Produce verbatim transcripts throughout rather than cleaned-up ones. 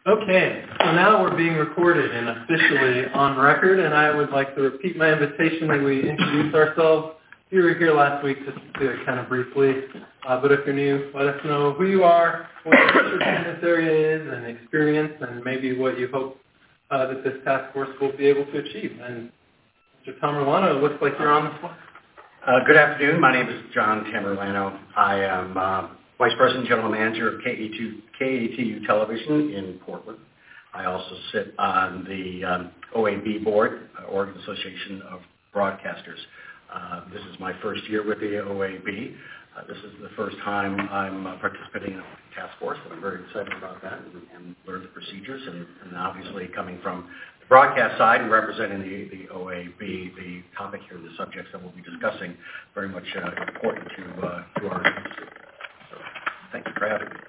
Okay, so now we're being recorded and officially on record, and I would like to repeat my invitation that we introduce ourselves. You were here last week just to do it kind of briefly, uh, but if you're new, let us know who you are, what your interest in this area is, and experience, and maybe what you hope uh, that this task force will be able to achieve. And Mister Tamerlano, it looks like you're on the spot. Uh, good afternoon. My name is John Tamerlano. I am uh, Vice President General Manager of K A T U Television in Portland. I also sit on the um, O A B board, uh, Oregon Association of Broadcasters. Uh, this is my first year with the O A B. Uh, this is the first time I'm uh, participating in a task force, and I'm very excited about that and, and learn the procedures. And, and obviously, coming from the broadcast side and representing the, the O A B, the topic here, the subjects that we'll be discussing, very much uh, important to uh, to our industry. So, thank you for having me.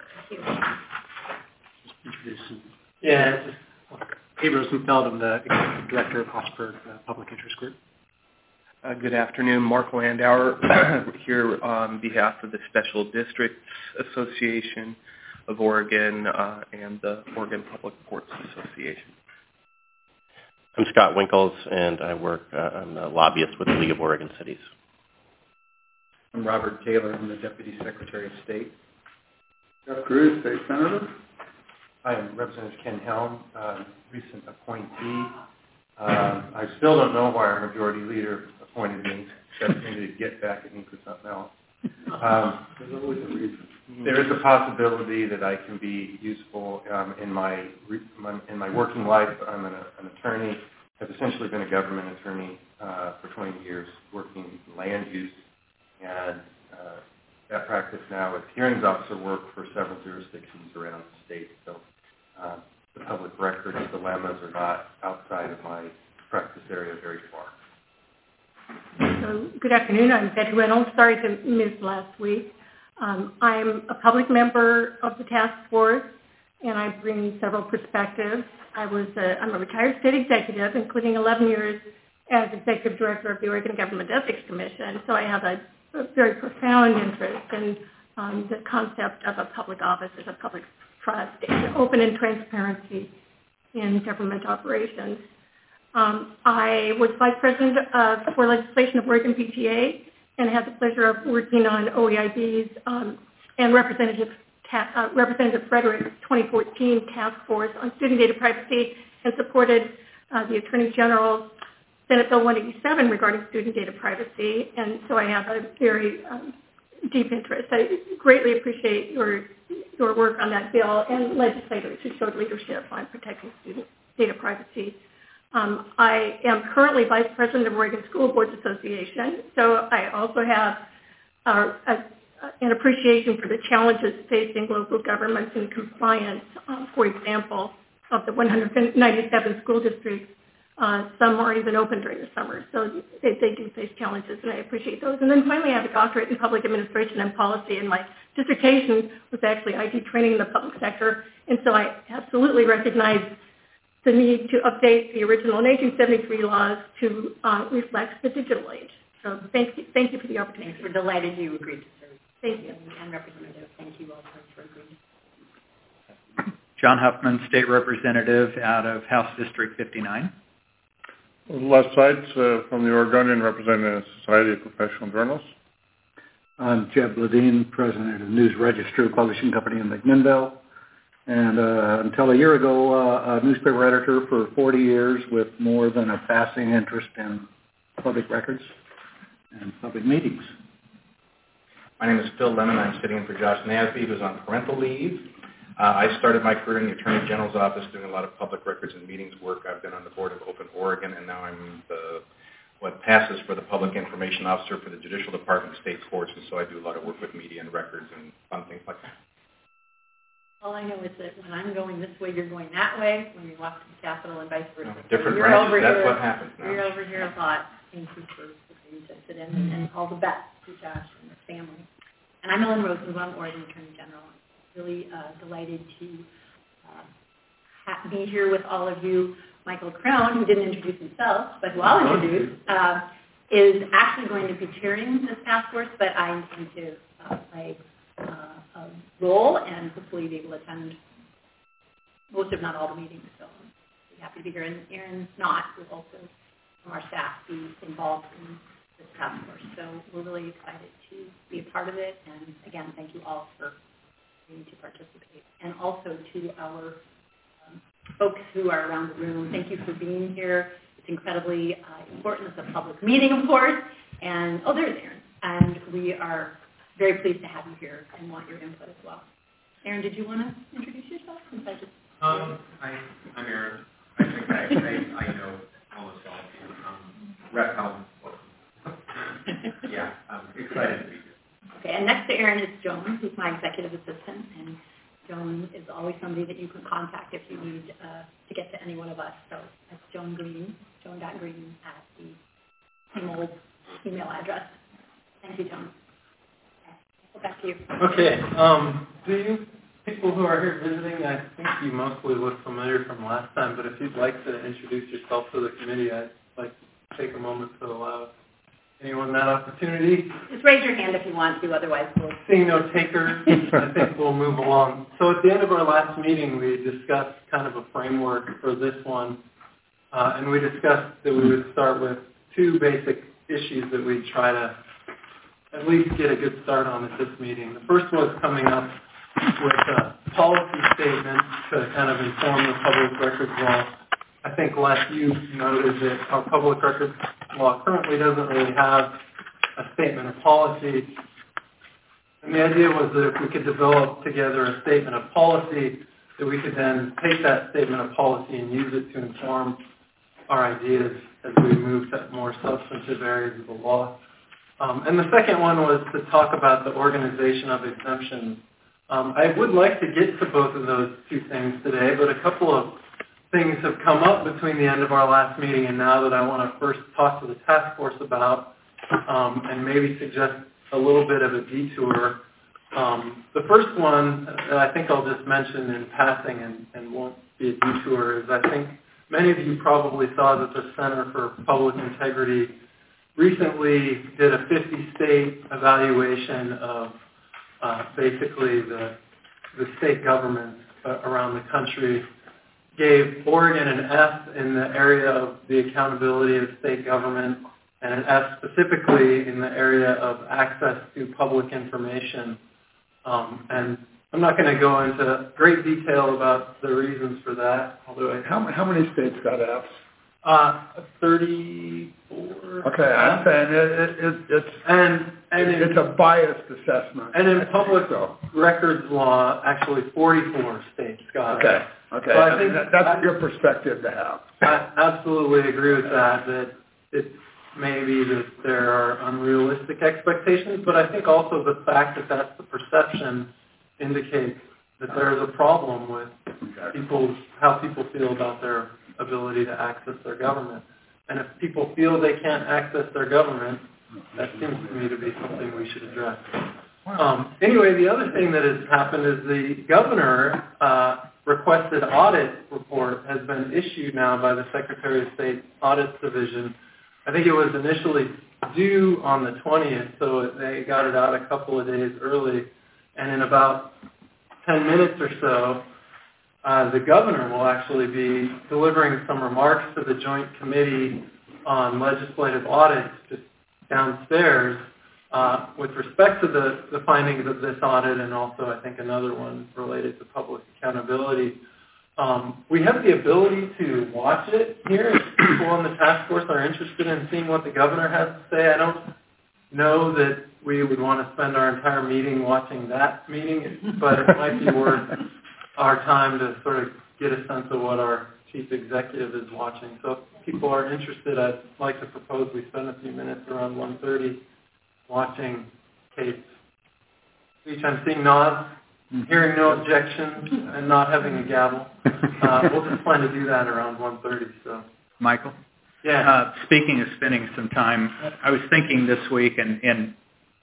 Introduce Yeah. Pete Rosenfeld. I'm the Executive Director of Hossberg uh, Public Interest Group. Uh, good afternoon. Mark Landauer here on behalf of the Special Districts Association of Oregon uh, and the Oregon Public Courts Association. I'm Scott Winkles, and I work, uh, I'm a lobbyist with the League of Oregon Cities. I'm Robert Taylor. I'm the Deputy Secretary of State. Jeff Cruz, State Senator. I am Representative Ken Helm, uh, recent appointee. Uh, I still don't know why our Majority Leader appointed me, except maybe to get back at me for something else. Um, There's always a reason. there is a possibility that I can be useful um, in my, my in my working life. I'm an, an attorney. I've essentially been a government attorney uh, for twenty years, working land use, and uh, that practice now as hearings officer work for several jurisdictions around the state. So uh, the public records dilemmas are not outside of my practice area very far. So, good afternoon. I'm Betty Reynolds. Sorry to miss last week. Um, I'm a public member of the task force, and I bring several perspectives. I was a, I'm a retired state executive, including eleven years as executive director of the Oregon Government Ethics Commission. So I have a, a very profound interest in um, the concept of a public office as a public trust, and open and transparency in government operations. Um, I was vice president of, for legislation of Oregon P T A and had the pleasure of working on O E I B's um, and Representative, Ta- uh, Representative Frederick's twenty fourteen task force on student data privacy and supported uh, the Attorney General's Senate Bill one eighty-seven regarding student data privacy. And so I have a very um, deep interest. I greatly appreciate your, your work on that bill and legislators who showed leadership on protecting student data privacy. Um, I am currently vice president of Oregon School Boards Association, so I also have uh, a, an appreciation for the challenges facing local governments in compliance. Um, for example, of the one hundred ninety-seven school districts, uh, some aren't even open during the summer, so they, they do face challenges, and I appreciate those. And then finally, I have a doctorate in public administration and policy, and my dissertation was actually I T training in the public sector, and so I absolutely recognize the need to update the original nineteen seventy-three laws to uh, reflect the digital age. So thank you, thank you for the opportunity. We're delighted you agreed to serve. Thank you. And Representative, thank you also for agreeing. John Huffman, State Representative out of House District fifty-nine. Les Seitz uh, from the Oregonian, representing the Society of Professional Journalists. I'm Jeb Ledeen, President of News Register Publishing Company in McMinnville. And uh, until a year ago, uh, a newspaper editor for forty years with more than a passing interest in public records and public meetings. My name is Phil Lemon. I'm sitting in for Josh Nasby, who's on parental leave. Uh, I started my career in the Attorney General's office doing a lot of public records and meetings work. I've been on the board of Open Oregon, and now I'm the what passes for the Public Information Officer for the Judicial Department of State Courts, and so I do a lot of work with media and records and fun things like that. All I know is that when I'm going this way, you're going that way. When you walk to the Capitol and vice versa. No, different you're branches, over that's here, what happens now. You're over here a lot. Thank you for the to sit in, and, and all the best to Josh and his family. And I'm Ellen Rosenbaum, Oregon Attorney General. I'm really uh, delighted to uh, ha- be here with all of you. Michael Crone, who didn't introduce himself, but who I'll introduce, uh, is actually going to be chairing this task force, but I intend to uh, play uh, a role and hopefully be able to attend most, if not all, the meetings. So I'm really happy to be here. And Aaron Knott will also, from our staff, be involved in this task force. So we're really excited to be a part of it. And again, thank you all for being to participate. And also to our um, folks who are around the room, thank you for being here. It's incredibly uh, important. It's a public meeting, of course. And, oh, there's Aaron. And we are very pleased to have you here and want your input as well. Aaron, did you want to introduce yourself? Since I just um, hi, I'm Aaron. I think I, I, I know almost all of you. Um, Rep Helm, welcome. Yeah, I'm excited to be here. Okay, and next to Aaron is Joan, who's my executive assistant. And Joan is always somebody that you can contact if you need uh, to get to any one of us. So that's Joan Green, joan.green at the same old email address. Thank you, Joan. Okay, back to you. Okay. Um, do you people who are here visiting, I think you mostly look familiar from last time, but if you'd like to introduce yourself to the committee, I'd like to take a moment to allow anyone that opportunity. Just raise your hand if you want to, otherwise we'll... Seeing no takers, I think we'll move along. So at the end of our last meeting, we discussed kind of a framework for this one, uh, and we discussed that we would start with two basic issues that we'd try to at least get a good start on at this meeting. The first was coming up with a policy statement to kind of inform the public records law. I think, Les, you noted that our public records law currently doesn't really have a statement of policy. And the idea was that if we could develop together a statement of policy, that we could then take that statement of policy and use it to inform our ideas as we move to more substantive areas of the law. Um, and the second one was to talk about the organization of exemptions. Um, I would like to get to both of those two things today, but a couple of things have come up between the end of our last meeting and now that I want to first talk to the task force about um, and maybe suggest a little bit of a detour. Um, the first one that I think I'll just mention in passing and, and won't be a detour is I think many of you probably saw that the Center for Public Integrity recently did a fifty-state evaluation of uh, basically the, the state governments uh, around the country, gave Oregon an F in the area of the accountability of state government and an F specifically in the area of access to public information. Um, and I'm not going to go into great detail about the reasons for that. Although I, how, how many states got Fs? Uh, thirty-four. Okay, I'm saying it, it, it, it's and, and it, in, it's a biased assessment. And in public so. records law, actually forty-four states got it. Okay, okay. So I I think mean, that's I, your perspective to have. I absolutely agree with that, that it's maybe that there are unrealistic expectations, but I think also the fact that that's the perception indicates that there is a problem with people, how people feel about their ability to access their government. And if people feel they can't access their government, that seems to me to be something we should address. Um, anyway, the other thing that has happened is the governor uh, requested audit report has been issued now by the Secretary of State Audit Division. I think it was initially due on the twentieth, so they got it out a couple of days early. And in about ten minutes or so, Uh, the governor will actually be delivering some remarks to the Joint Committee on Legislative Audits just downstairs uh, with respect to the, the findings of this audit and also I think another one related to public accountability. Um, we have the ability to watch it here if people on the task force are interested in seeing what the governor has to say. I don't know that we would want to spend our entire meeting watching that meeting, but it might be worth our time to sort of get a sense of what our chief executive is watching. So if people are interested, I'd like to propose we spend a few minutes around one thirty watching Kate's speech. I'm seeing nods, hearing no objections, and not having a gavel. Uh, we'll just plan to do that around one thirty. So, Michael? Yeah. Uh, speaking of spending some time, I was thinking this week and, and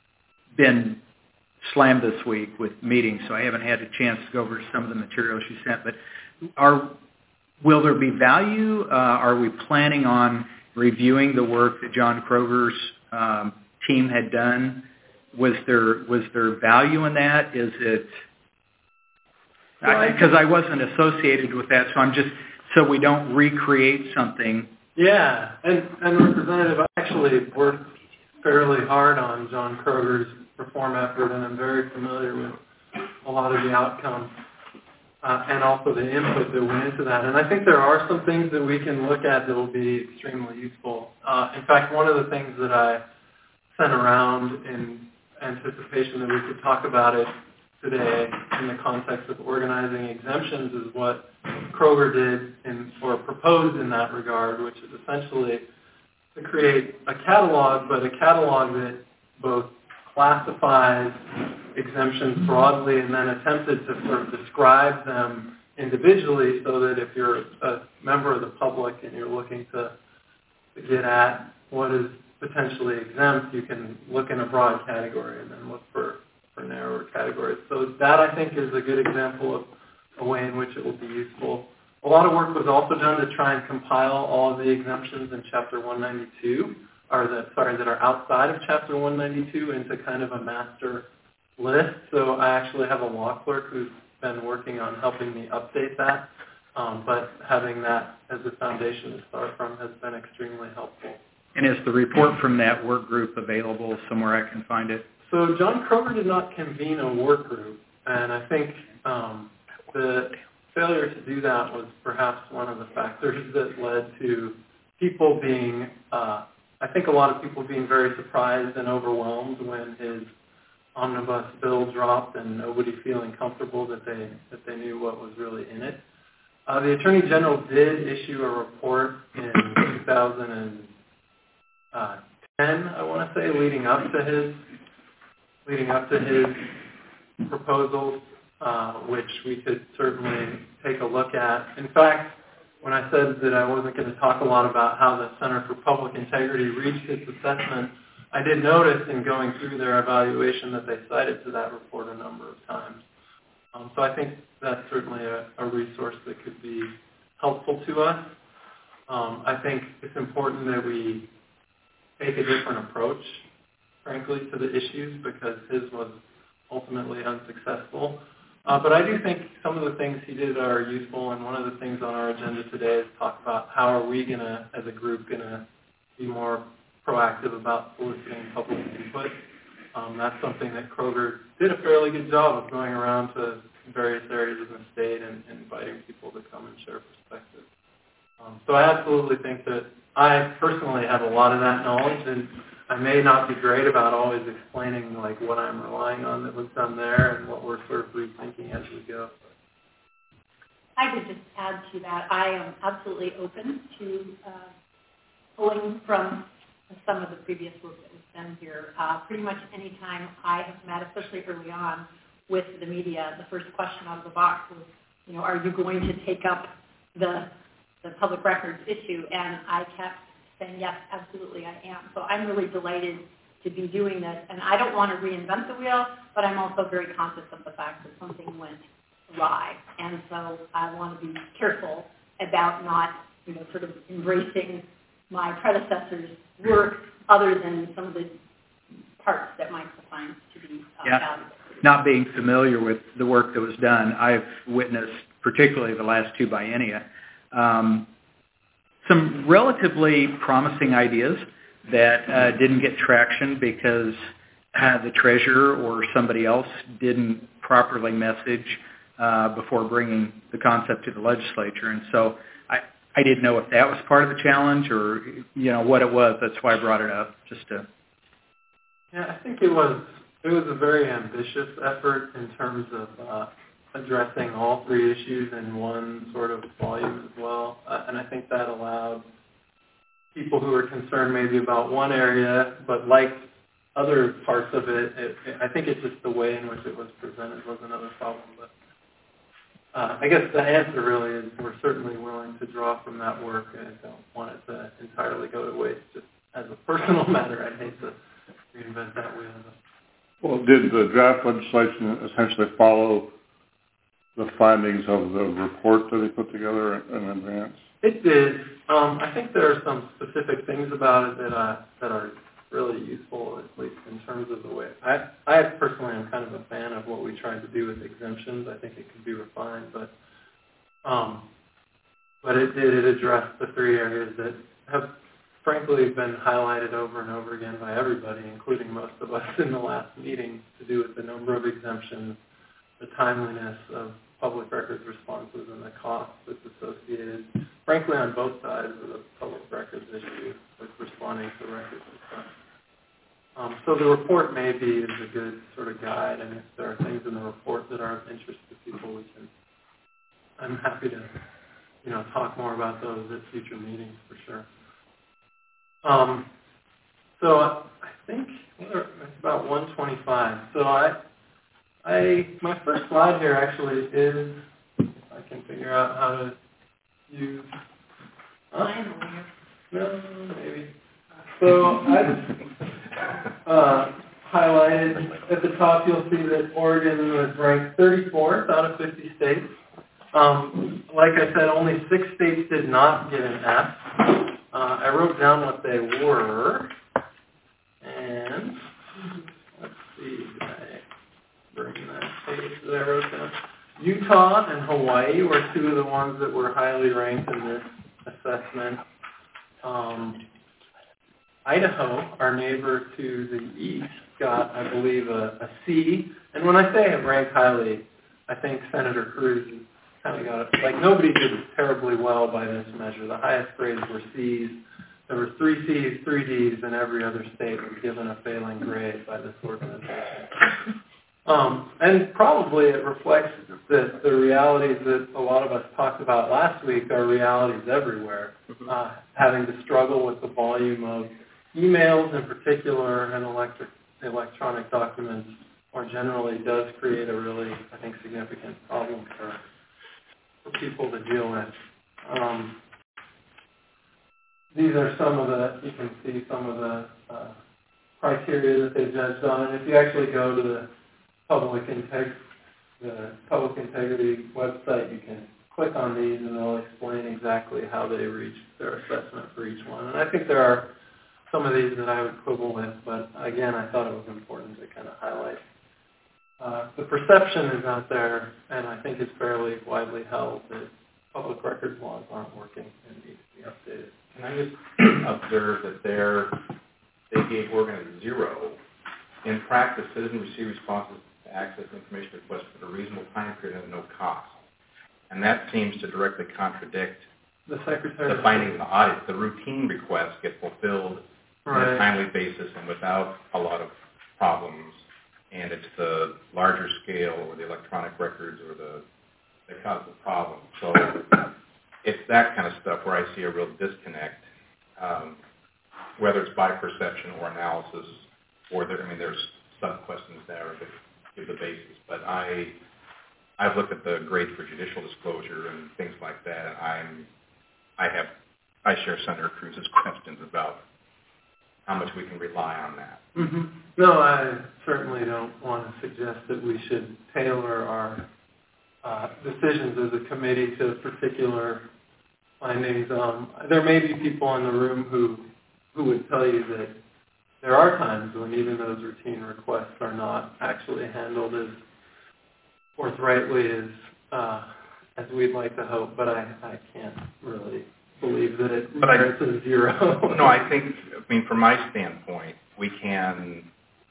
been slammed this week with meetings, so I haven't had a chance to go over some of the materials you sent. But are will there be value? Uh, are we planning on reviewing the work that John Kroger's um, team had done? Was there was there value in that? Is it Because I, I wasn't associated with that, so I'm just, so we don't recreate something. Yeah, and, and Representative, I actually worked fairly hard on John Kroger's reform effort, and I'm very familiar with a lot of the outcomes uh, and also the input that went into that. And I think there are some things that we can look at that will be extremely useful. Uh, in fact, one of the things that I sent around in anticipation that we could talk about it today in the context of organizing exemptions is what Kroger did in, or proposed in that regard, which is essentially to create a catalog, but a catalog that both classifies exemptions broadly and then attempted to sort of describe them individually so that if you're a member of the public and you're looking to, to get at what is potentially exempt, you can look in a broad category and then look for, for narrower categories. So that, I think, is a good example of a way in which it will be useful. A lot of work was also done to try and compile all of the exemptions in Chapter one ninety-two, or the, sorry, that are outside of Chapter one ninety-two into kind of a master list. So I actually have a law clerk who's been working on helping me update that. Um, but having that as a foundation to start from has been extremely helpful. And is the report from that work group available somewhere I can find it? So John Kroger did not convene a work group, and I think um, the failure to do that was perhaps one of the factors that led to people being, uh, I think a lot of people being very surprised and overwhelmed when his omnibus bill dropped and nobody feeling comfortable that they that they knew what was really in it. Uh, the Attorney General did issue a report in two thousand ten, I want to say, leading up to his leading up to his proposals, uh, which we could certainly take a look at. In fact, when I said that I wasn't going to talk a lot about how the Center for Public Integrity reached its assessment, I did notice in going through their evaluation that they cited to that report a number of times. Um, so I think that's certainly a, a resource that could be helpful to us. Um, I think it's important that we take a different approach, frankly, to the issues because his was ultimately unsuccessful. Uh, but I do think some of the things he did are useful, and one of the things on our agenda today is talk about how are we going to, as a group, going to be more proactive about soliciting public input. Um, that's something that Kroger did a fairly good job of going around to various areas of the state and, and inviting people to come and share perspectives. Um, so I absolutely think that I personally have a lot of that knowledge, and I may not be great about always explaining like what I'm relying on that was done there and what we're sort of rethinking as we go. I would just add to that, I am absolutely open to uh, pulling from some of the previous work that was done here. Uh, pretty much any time I have met, especially early on with the media, the first question out of the box was, you know, are you going to take up the the public records issue? And I kept saying, yes, absolutely, I am. So I'm really delighted to be doing this. And I don't want to reinvent the wheel, but I'm also very conscious of the fact that something went awry. And so I want to be careful about not, you know, sort of embracing my predecessor's work other than some of the parts that Michael finds to be uh, yeah. valuable. Not being familiar with the work that was done, I've witnessed, particularly the last two biennia, um, some relatively promising ideas that uh, didn't get traction because uh, the treasurer or somebody else didn't properly message uh, before bringing the concept to the legislature. And so I, I didn't know if that was part of the challenge or, you know, what it was. That's why I brought it up, just to... Yeah, I think it was it was a very ambitious effort in terms of uh, addressing all three issues in one sort of volume as well. Uh, and I think that allowed people who were concerned maybe about one area but liked other parts of it. it, it I think it's just the way in which it was presented was another problem. But uh, I guess the answer really is we're certainly willing to draw from that work, and I don't want it to entirely go to waste. Just as a personal matter, I'd hate to reinvent that wheel. Well, did the draft legislation essentially follow the findings of the report that they put together in advance? It did. Um, I think there are some specific things about it that uh, that are really useful, at least in terms of the way. I, I personally am kind of a fan of what we tried to do with exemptions. I think it could be refined, but um, but it did it address the three areas that have frankly been highlighted over and over again by everybody, including most of us in the last meeting, to do with the number of exemptions, the timeliness of public records responses, and the cost that's associated, frankly, on both sides of the public records issue with responding to records requests. Um, so the report maybe is a good sort of guide, and if there are things in the report that are of interest to people, we can. I'm happy to, you know, talk more about those at future meetings for sure. Um, so I think it's about one twenty-five. So I, I, my first slide here actually is, if I can figure out how to use. Huh? No, maybe. So I uh, highlighted at the top. You'll see that Oregon was ranked thirty-fourth out of fifty states. Um, like I said, only six states did not get an F. Uh, I wrote down what they were, and let's see, did I bring that page that I wrote down? Utah and Hawaii were two of the ones that were highly ranked in this assessment. Um, Idaho, our neighbor to the east, got, I believe, a, a C. And when I say ranked highly, I think Senator Cruz kind of got it. Like, nobody did terribly well by this measure. The highest grades were C's. There were three C's, three D's, and every other state was given a failing grade by this organization. Um, and probably it reflects that the realities that a lot of us talked about last week are realities everywhere. Uh, having to struggle with the volume of emails in particular and electric, electronic documents more generally does create a really, I think, significant problem for for people to deal with. Um, these are some of the, you can see some of the uh, criteria that they judged on. And if you actually go to the public, integ- the public integrity website, you can click on these and they'll explain exactly how they reached their assessment for each one. And I think there are some of these that I would quibble with, but again, I thought it was important to kind of highlight. Uh, the perception is out there, and I think it's fairly widely held, that public records laws aren't working and need to be updated. Can I just observe that they're, they gave Oregon a zero. In practice, citizens receive responses to access information requests for a reasonable time period at no cost. And that seems to directly contradict the, Secretary the findings of the audit. The routine requests get fulfilled right. on a timely basis and without a lot of problems. And it's the larger scale or the electronic records or the that cause the problem. So it's that kind of stuff where I see a real disconnect, um, whether it's by perception or analysis, or there, I mean, there's sub-questions there that give the basis. But I, I've looked at the grades for judicial disclosure and things like that, and I'm, I have, I share Senator Cruz's questions about how much we can rely on that. Mm-hmm. No, I certainly don't want to suggest that we should tailor our uh, decisions as a committee to particular findings. Um, there may be people in the room who who would tell you that there are times when even those routine requests are not actually handled as forthrightly as uh, as we'd like to hope, but I, I can't really believe that it merits a zero. No, I think, I mean, from my standpoint, we can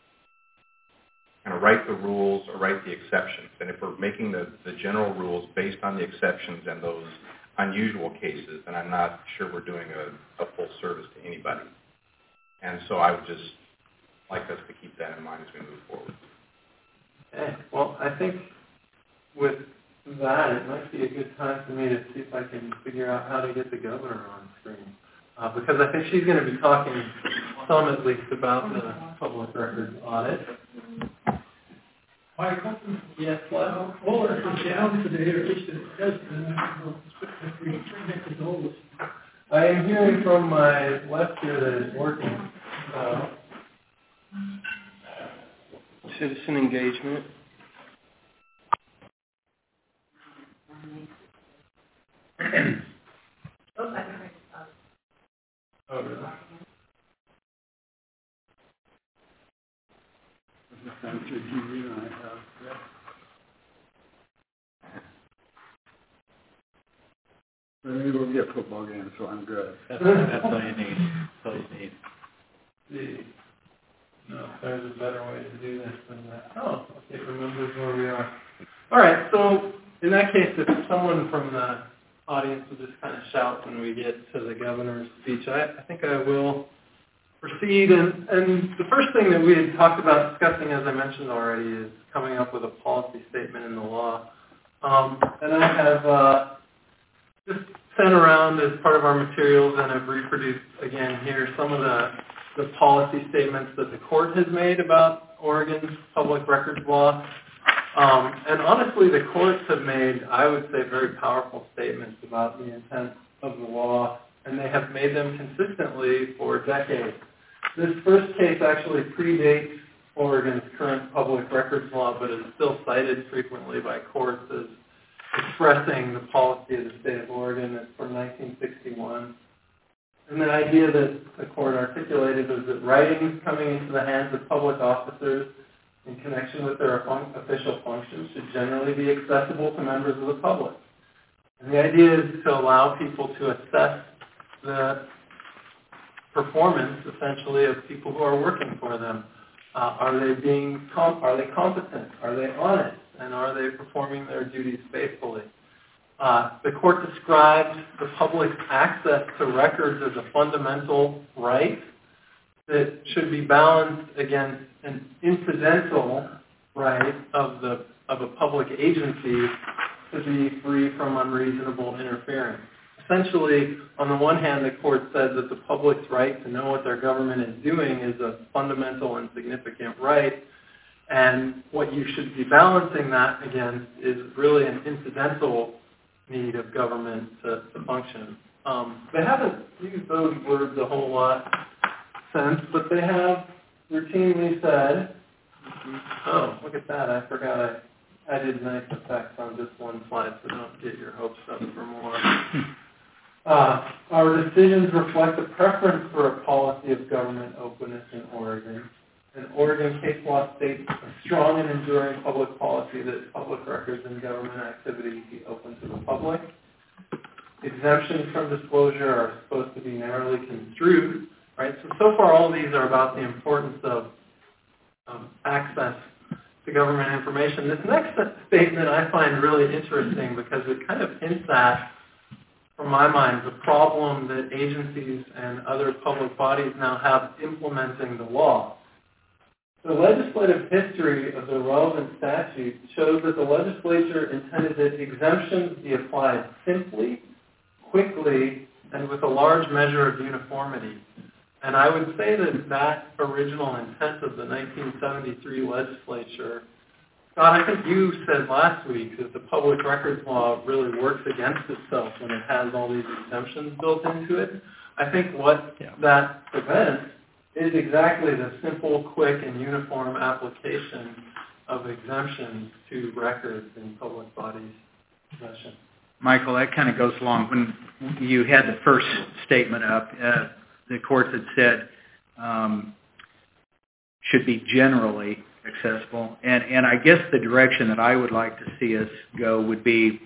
kind of write the rules or write the exceptions. And if we're making the, the general rules based on the exceptions and those unusual cases, then I'm not sure we're doing a, a full service to anybody. And so I would just like us to keep that in mind as we move forward. Okay. Well, I think with that, it might be a good time for me to see if I can figure out how to get the governor on screen. Uh, because I think she's going to be talking some at least about the public records audit. Michael? Yes, well, Water is down today, or at least it has been. If we make the goals. I am hearing from my left ear that it's working. So. Citizen engagement. Oh, really? Maybe we'll get football games, so I'm good. That's, that's all you need. That's all you need. See. No, there's a better way to do this than that. Oh, okay, remembers where we are. All right, so in that case, if someone from the audience will just kind of shout when we get to the governor's speech, I, I think I will proceed. And, and the first thing that we had talked about discussing, as I mentioned already, is coming up with a policy statement in the law. Um, and I have uh, just sent around as part of our materials, and I've reproduced again here some of the, the policy statements that the court has made about Oregon's public records law. Um, and honestly, the courts have made, I would say, very powerful statements about the intent of the law, and they have made them consistently for decades. This first case actually predates Oregon's current public records law, but is still cited frequently by courts as expressing the policy of the state of Oregon. It's from nineteen sixty-one. And the idea that the court articulated was that writings coming into the hands of public officers in connection with their fun- official functions should generally be accessible to members of the public. And the idea is to allow people to assess the performance, essentially, of people who are working for them. Uh, are they being com- are they competent? Are they honest? And are they performing their duties faithfully? Uh, the court described the public's access to records as a fundamental right that should be balanced against an incidental right of the of a public agency to be free from unreasonable interference. Essentially, on the one hand, the court said that the public's right to know what their government is doing is a fundamental and significant right, and what you should be balancing that against is really an incidental need of government to, to function. Um, they haven't used those words a whole lot since, but they have routinely said, oh, look at that, I forgot I, I did nice effects on this one slide, so don't get your hopes up for more. Uh, our decisions reflect a preference for a policy of government openness in Oregon. And Oregon case law states a strong and enduring public policy that public records and government activities be open to the public. Exemptions from disclosure are supposed to be narrowly construed, right? So, so far all these are about the importance of um, access to government information. This next statement I find really interesting because it kind of hints at, from my mind, the problem that agencies and other public bodies now have implementing the law. The legislative history of the relevant statute shows that the legislature intended that exemptions be applied simply, quickly, and with a large measure of uniformity. And I would say that that original intent of the nineteen seventy-three legislature, Scott, I think you said last week that the public records law really works against itself when it has all these exemptions built into it. I think what yeah. that prevents is exactly the simple, quick, and uniform application of exemptions to records in public bodies' possession. Michael, that kind of goes along. When you had the first statement up, uh, the court had said um, should be generally accessible. And, and I guess the direction that I would like to see us go would be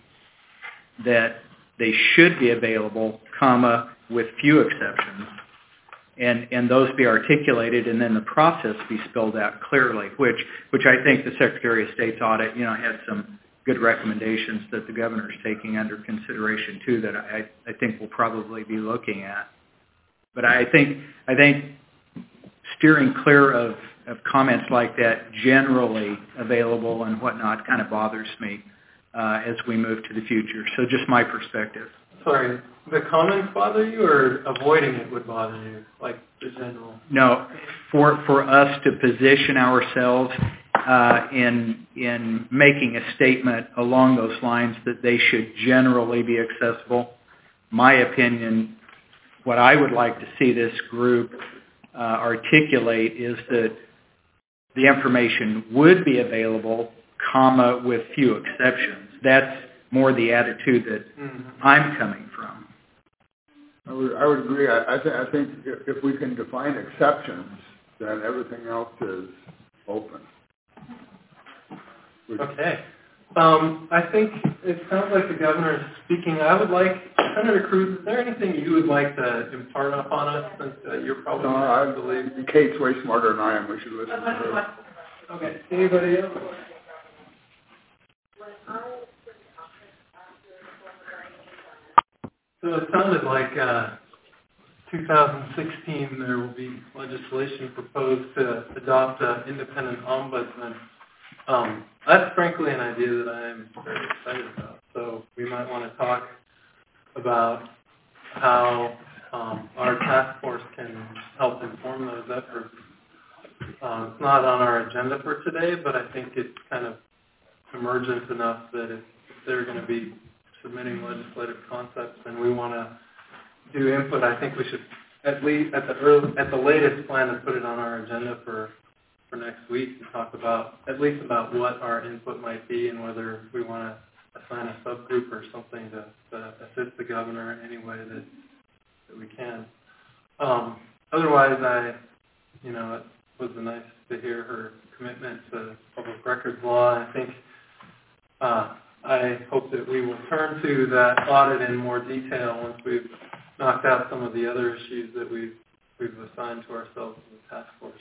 that they should be available, comma, with few exceptions. And, and those be articulated, and then the process be spelled out clearly, which which I think the Secretary of State's audit, you know, had some good recommendations that the governor's taking under consideration too, that I, I think we'll probably be looking at. But I think I think steering clear of, of comments like that, generally available and whatnot, kind of bothers me uh, as we move to the future. So just my perspective. Sorry, the comments bother you, or avoiding it would bother you, like the general? No, for for us to position ourselves uh, in in making a statement along those lines that they should generally be accessible. My opinion, what I would like to see this group uh, articulate is that the information would be available, comma, with few exceptions. That's more the attitude that mm-hmm. I'm coming from. I would, I would agree. I, I, th- I think if, if we can define exceptions, then everything else is open. Okay. Um, I think it sounds like the governor is speaking. I would like, Senator Cruz, is there anything you would like to impart upon us since uh, you're probably... No, I believe Kate's way smarter than I am. We should listen to her. Okay. Anybody else? So it sounded like uh, two thousand sixteen there will be legislation proposed to adopt an independent ombudsman. Um, that's frankly an idea that I am very excited about. So we might want to talk about how um, our task force can help inform those efforts. Uh, it's not on our agenda for today, but I think it's kind of emergent enough that if, if they're going to be submitting legislative concepts and we want to do input, I think we should at least at the early, at the latest plan to put it on our agenda for for next week to talk about at least about what our input might be and whether we want to assign a subgroup or something to, to assist the governor in any way that that we can. Um, otherwise, I, you know, it was nice to hear her commitment to public records law. I think uh, I hope that we will turn to that audit in more detail once we've knocked out some of the other issues that we've we've assigned to ourselves in the task force.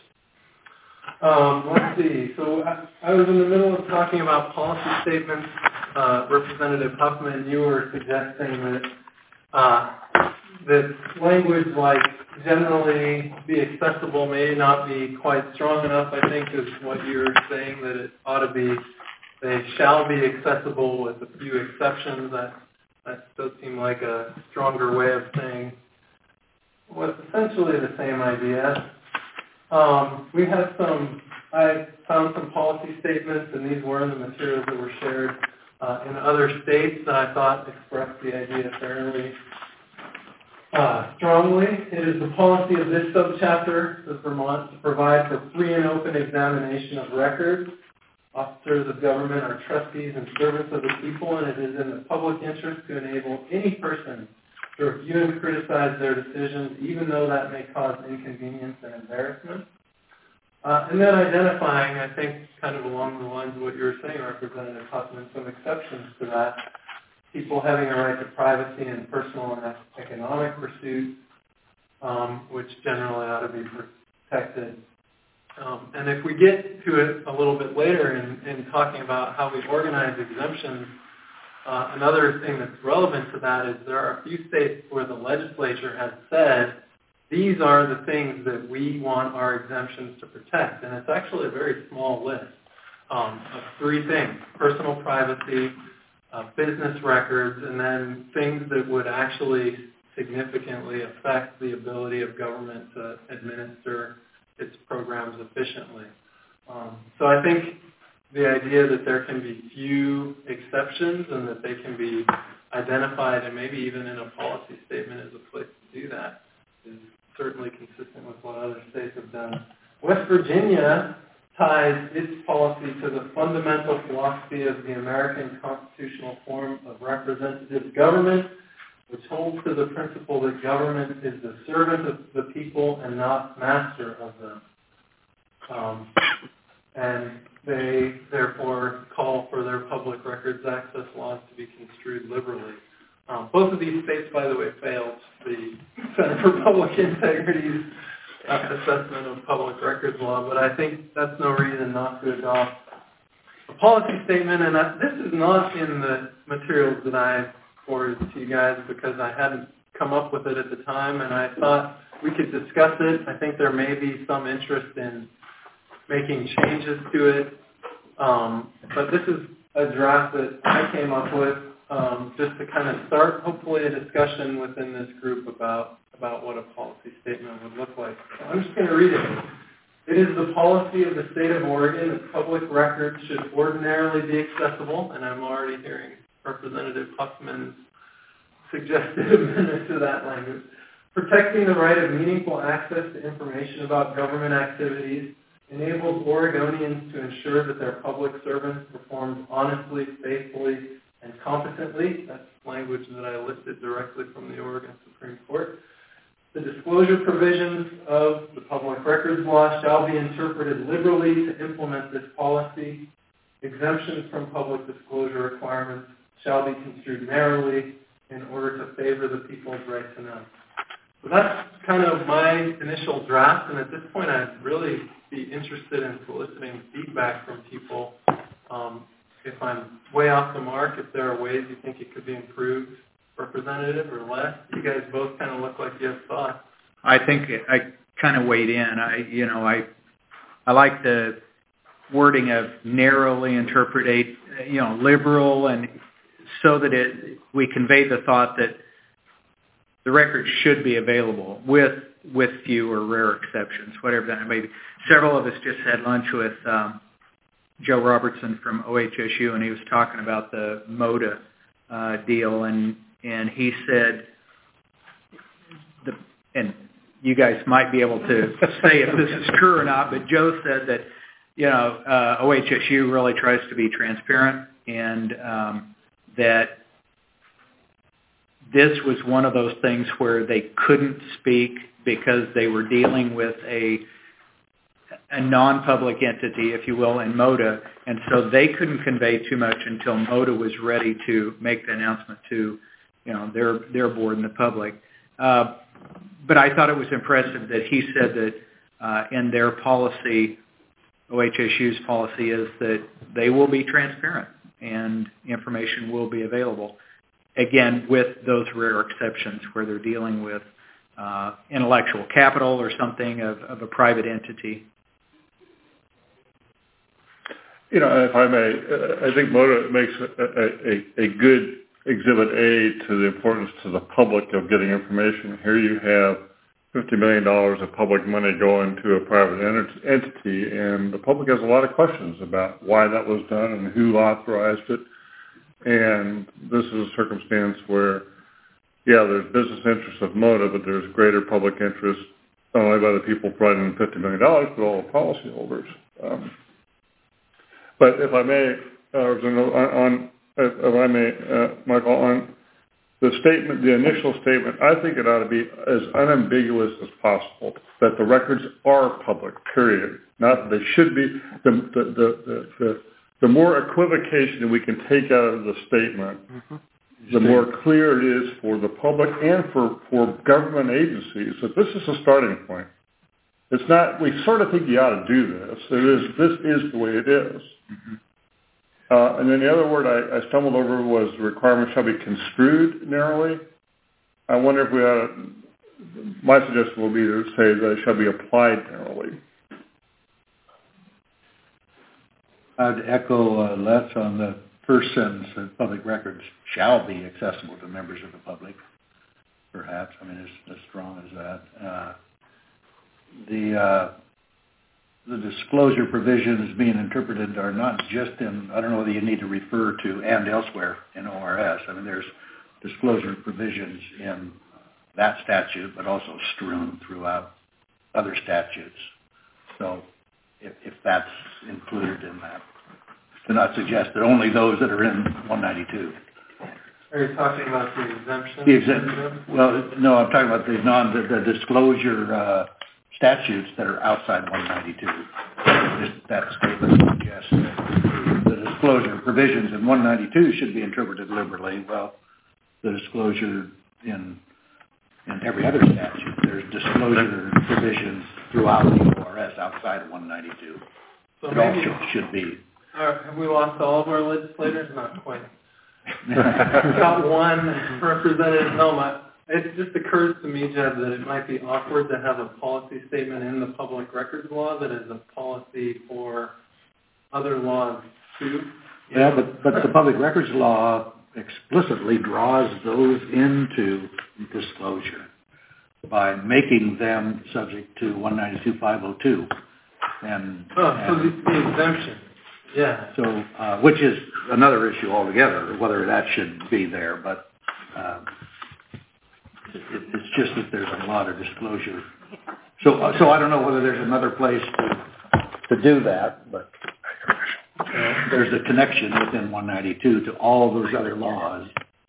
Um, let's see. So I, I was in the middle of talking about policy statements. Uh, Representative Huffman, you were suggesting that uh, that language like generally be accessible may not be quite strong enough, I think, is what you're saying, that it ought to be, they shall be accessible with a few exceptions. That, that does seem like a stronger way of saying what's essentially the same idea. Um, we have some, I found some policy statements, and these were in the materials that were shared uh, in other states that I thought expressed the idea fairly uh, strongly. It is the policy of this subchapter of Vermont to provide for free and open examination of records. Officers of government are trustees and servants of the people, and it is in the public interest to enable any person to review and criticize their decisions, even though that may cause inconvenience and embarrassment. Uh, and then identifying, I think, kind of along the lines of what you were saying, Representative Huffman, some exceptions to that. People having a right to privacy and personal and economic pursuits, um, which generally ought to be protected. Um, and if we get to it a little bit later in, in talking about how we organize exemptions, uh, another thing that's relevant to that is there are a few states where the legislature has said these are the things that we want our exemptions to protect. And it's actually a very small list um, of three things: personal privacy, uh, business records, and then things that would actually significantly affect the ability of government to administer its programs efficiently. Um, so I think the idea that there can be few exceptions and that they can be identified and maybe even in a policy statement as a place to do that is certainly consistent with what other states have done. West Virginia ties its policy to the fundamental philosophy of the American constitutional form of representative government, which holds to the principle that government is the servant of the people and not master of them. Um, and they therefore call for their public records access laws to be construed liberally. Um, both of these states, by the way, failed the Center for Public Integrity's uh, assessment of public records law, but I think that's no reason not to adopt a policy statement. And I, this is not in the materials that I forwarded to you guys because I hadn't come up with it at the time, and I thought we could discuss it. I think there may be some interest in making changes to it, um, but this is a draft that I came up with um, just to kind of start, hopefully, a discussion within this group about, about what a policy statement would look like. So I'm just going to read it. It is the policy of the state of Oregon that public records should ordinarily be accessible, and I'm already hearing Representative Huffman's suggested amendment to that language. Protecting the right of meaningful access to information about government activities enables Oregonians to ensure that their public servants perform honestly, faithfully, and competently. That's language that I listed directly from the Oregon Supreme Court. The disclosure provisions of the public records law shall be interpreted liberally to implement this policy. exemptions from public disclosure requirements shall be construed narrowly in order to favor the people's right to know. So that's kind of my initial draft, and at this point I'd really be interested in soliciting feedback from people. Um, if I'm way off the mark, if there are ways you think it could be improved, representative or less. You guys both kind of look like you have thoughts. I think I kind of weighed in. I, you know, I, I like the wording of narrowly interpretate, you know, liberal, and so that it we convey the thought that the record should be available with with few or rare exceptions, whatever that may be. Several of us just had lunch with um, Joe Robertson from O H S U, and he was talking about the MOTA uh, deal, and and he said, the, and you guys might be able to say if this is true or not, but Joe said that, you know, uh, O H S U really tries to be transparent, and um, that this was one of those things where they couldn't speak because they were dealing with a a non-public entity, if you will, in MOTA, and so they couldn't convey too much until MOTA was ready to make the announcement to, you know, their their board and the public. Uh, but I thought it was impressive that he said that uh, in their policy, O H S U's policy is that they will be transparent and information will be available. Again, with those rare exceptions where they're dealing with uh, intellectual capital or something of, of a private entity. You know, if I may, uh, I think MOTA makes a, a, a good Exhibit A to the importance to the public of getting information. Here you have fifty million dollars of public money going to a private ent- entity, and the public has a lot of questions about why that was done and who authorized it. And this is a circumstance where, yeah, there's business interests of MOTA, but there's greater public interest not only by the people providing fifty million dollars, but all the policyholders. Um, but if I may, uh, on, on if I may, uh, Michael, on the statement, the initial statement, I think it ought to be as unambiguous as possible that the records are public, period. Not that they should be. The, the, the, the, the, the more equivocation we can take out of the statement, mm-hmm. the more clear it is for the public and for, for government agencies that this is a starting point. It's not, we sort of think you ought to do this. It is, this is the way it is. Mm-hmm. Uh, and then the other word I, I stumbled over was the requirement shall be construed narrowly. I wonder if we ought to, my suggestion will be to say that it shall be applied narrowly. I'd echo uh, Les on the first sentence that public records shall be accessible to members of the public, perhaps. I mean, it's as strong as that. Uh, the uh, the disclosure provisions being interpreted are not just in, I don't know whether you need to refer to and elsewhere in O R S. I mean, there's disclosure provisions in that statute, but also strewn throughout other statutes. So if, if that's included in that, to not suggest that only those that are in one ninety-two. Are you talking about the exemption? The exemption. Well, no, I'm talking about the non the, the disclosure uh, statutes that are outside one ninety-two. This, that statement suggests that the disclosure provisions in one ninety-two should be interpreted liberally. Well, the disclosure in in every other statute, there's disclosure provisions throughout the O R S outside of one ninety-two. So it maybe, all should, should be. Uh, have we lost all of our legislators? Not quite. We've got one representative. No, my, it just occurs to me, Jeb, that it might be awkward to have a policy statement in the public records law that is a policy for other laws too. Yeah, but, but the public records law explicitly draws those into disclosure by making them subject to one ninety-two point five oh two. And, oh, and so the, the exemption. Yeah. So, uh, which is another issue altogether, whether that should be there, but um, it, it's just that there's a lot of disclosure. So, uh, so I don't know whether there's another place to, to do that, but uh, there's a connection within one ninety-two to all those other laws.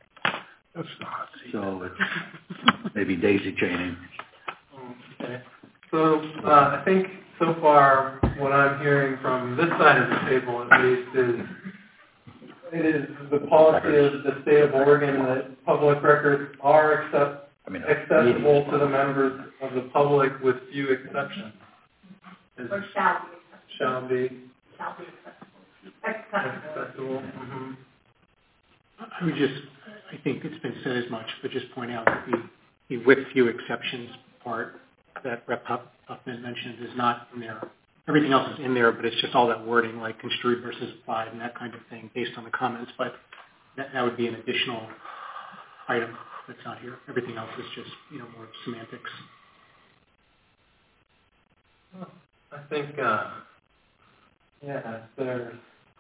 So it's maybe daisy chaining. Okay. So uh, I think so far what I'm hearing from this side of the table at least is it is the policy of the state of Oregon that public records are accept, I mean, accessible to the members of the public with few exceptions. Is, Or shall be. shall be Shall be accessible. accessible. Mm-hmm. I would just, I think it's been said as much, but just point out that the, the with few exceptions part that Rep Huffman mentioned is not in there. Everything else is in there, but it's just all that wording like construed versus applied and that kind of thing based on the comments. But that, that would be an additional item that's not here. Everything else is just, you know, more semantics. Well, I think, uh, yeah, there's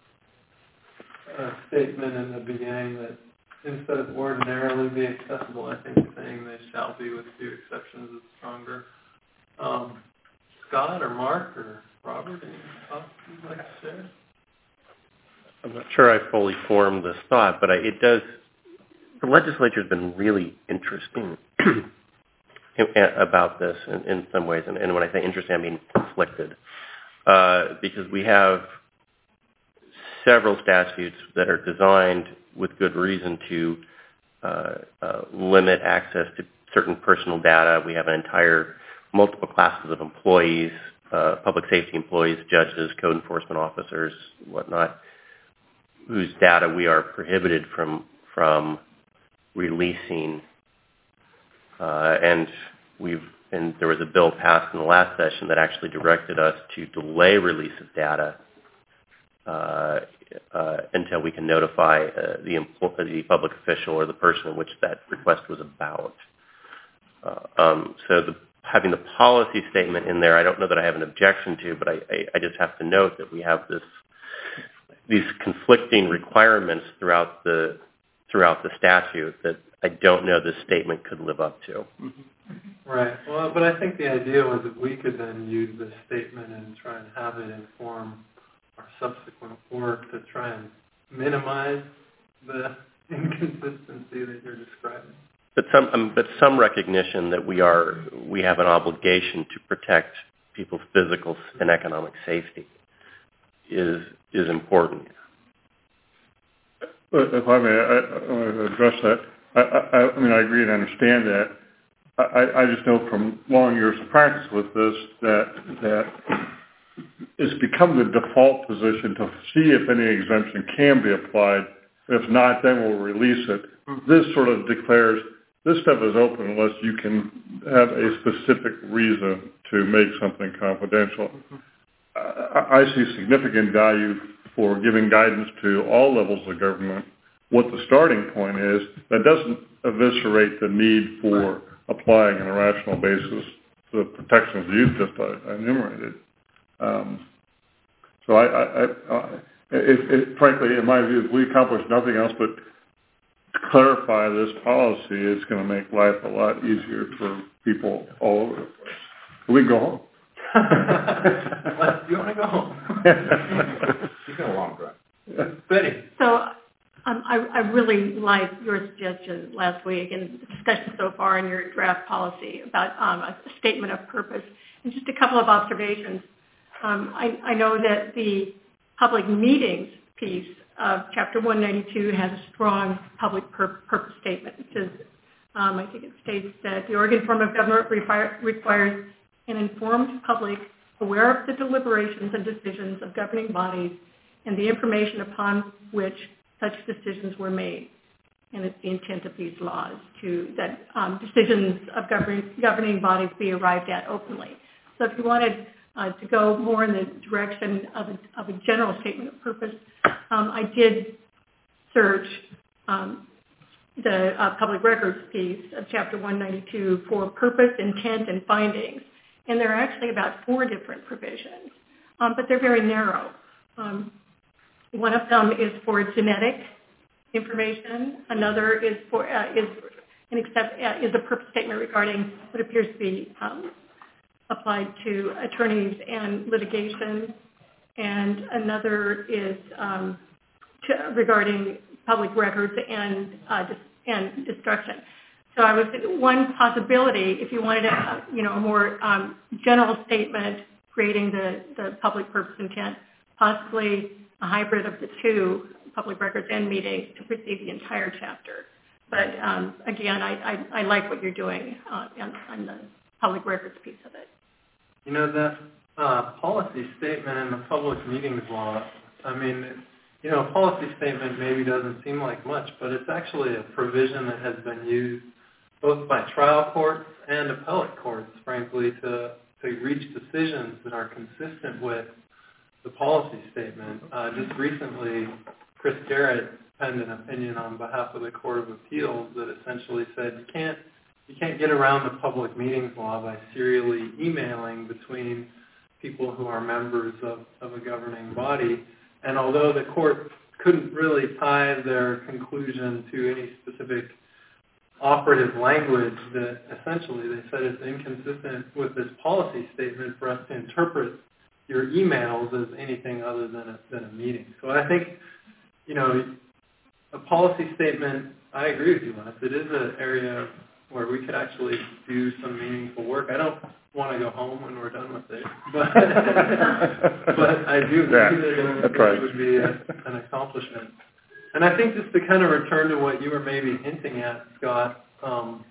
a statement in the beginning that instead of ordinarily be accessible, I think saying they shall be with few exceptions is stronger. Um, Scott or Mark or Robert, any thoughts you'd like to share? I'm not sure I fully formed this thought, but I, it does, the legislature has been really interesting about this in, in some ways. And, and when I say interesting, I mean conflicted. Uh, because we have several statutes that are designed with good reason to uh, uh, limit access to certain personal data. We have an entire multiple classes of employees, uh, public safety employees, judges, code enforcement officers, whatnot, whose data we are prohibited from from releasing. Uh, and we've and there was a bill passed in the last session that actually directed us to delay release of data uh, uh, until we can notify uh, the, empl- the public official or the person in which that request was about. Uh, um, so the, having the policy statement in there, I don't know that I have an objection to, but I, I, I just have to note that we have this these conflicting requirements throughout the throughout the statute that I don't know this statement could live up to. Right. Well, but I think the idea was that we could then use this statement and try and have it inform our subsequent work to try and minimize the inconsistency that you're describing. But some, um, but some recognition that we are we have an obligation to protect people's physical and economic safety is is important. But if I may, I, I want to address that. I, I, I mean, I agree and understand that. I, I just know from long years of practice with this that that it's become the default position to see if any exemption can be applied. If not, then we'll release it. This sort of declares this stuff is open unless you can have a specific reason to make something confidential. I, I see significant value for giving guidance to all levels of government what the starting point is. That doesn't eviscerate the need for applying on a rational basis the protections you've just enumerated. Um, so I, I, I it, it, frankly, in my view, if we accomplish nothing else but clarify this policy, it's going to make life a lot easier for people all over the place. We can go home. You want to go home? You've got a long drive. Yeah. Betty. So um, I, I really like your suggestion last week and the discussion so far in your draft policy about um, a statement of purpose. And just a couple of observations. Um, I, I know that the public meetings piece of Chapter one ninety-two has a strong public pur- purpose statement. It says, um, I think it states that the Oregon form of government require, requires an informed public aware of the deliberations and decisions of governing bodies and the information upon which such decisions were made. And it's the intent of these laws to that um, decisions of governing, governing bodies be arrived at openly. So if you wanted uh, to go more in the direction of a, of a general statement of purpose, um, I did search um, the uh, public records piece of Chapter one ninety-two for purpose, intent, and findings. And there are actually about four different provisions, um, but they're very narrow. Um, one of them is for genetic information. Another is for uh, is an except uh, is a purpose statement regarding what appears to be um, applied to attorneys and litigation. And another is um, to, regarding public records and uh, dis- and destruction. So I was one possibility, if you wanted a you know a more um, general statement creating the, the public purpose intent, possibly a hybrid of the two, public records and meetings, to precede the entire chapter. But um, again, I, I, I like what you're doing uh, on, on the public records piece of it. You know, that uh, policy statement in the public meetings law, I mean, you know, a policy statement maybe doesn't seem like much, but it's actually a provision that has been used both by trial courts and appellate courts, frankly, to, to reach decisions that are consistent with the policy statement. Uh, just recently, Chris Garrett penned an opinion on behalf of the Court of Appeals that essentially said you can't you can't get around the public meetings law by serially emailing between people who are members of, of a governing body. And although the court couldn't really tie their conclusion to any specific operative language, that essentially they said it's inconsistent with this policy statement for us to interpret your emails as anything other than a, than a meeting. So I think, you know, a policy statement, I agree with you, Les. It is an area where we could actually do some meaningful work. I don't want to go home when we're done with it, but, but I do agree yeah, that it, right. it would be a, an accomplishment. And I think just to kind of return to what you were maybe hinting at, Scott, um,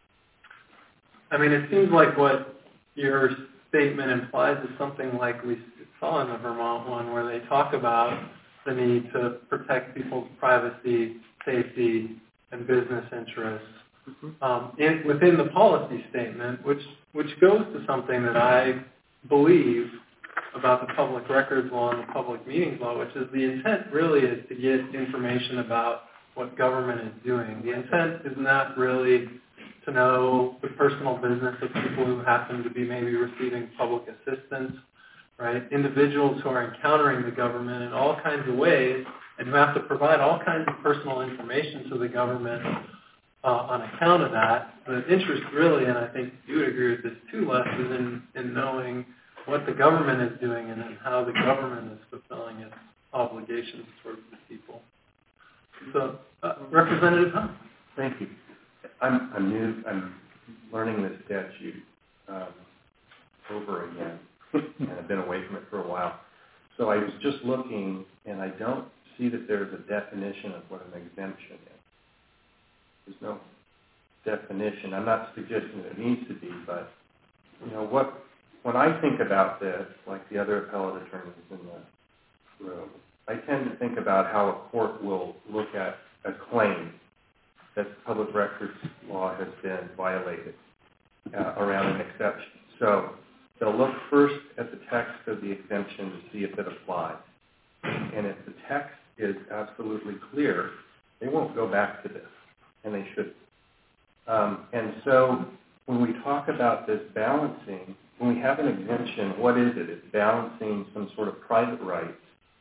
I mean, it seems like what your statement implies is something like we saw in the Vermont one, where they talk about the need to protect people's privacy, safety, and business interests mm-hmm. um, in, within the policy statement, which, which goes to something that I believe about the public records law and the public meetings law, which is the intent really is to get information about what government is doing. The intent is not really to know the personal business of people who happen to be maybe receiving public assistance, right? Individuals who are encountering the government in all kinds of ways and who have to provide all kinds of personal information to the government uh, on account of that. The interest really, and I think you would agree with this too, Les, is in, in knowing what the government is doing and then how the government is fulfilling its obligations towards the people. So, uh, Representative Hunt. Thank you. I'm, I'm new. I'm learning this statute um, over again, and I've been away from it for a while. So I was just looking, and I don't see that there's a definition of what an exemption is. There's no definition. I'm not suggesting that it needs to be, but you know what? When I think about this, like the other appellate attorneys in the room, I tend to think about how a court will look at a claim that the public records law has been violated uh, around an exception. So they'll look first at the text of the exemption to see if it applies. And if the text is absolutely clear, they won't go back to this, and they shouldn't. Um, and so when we talk about this balancing, when we have an exemption, what is it? It's balancing some sort of private rights,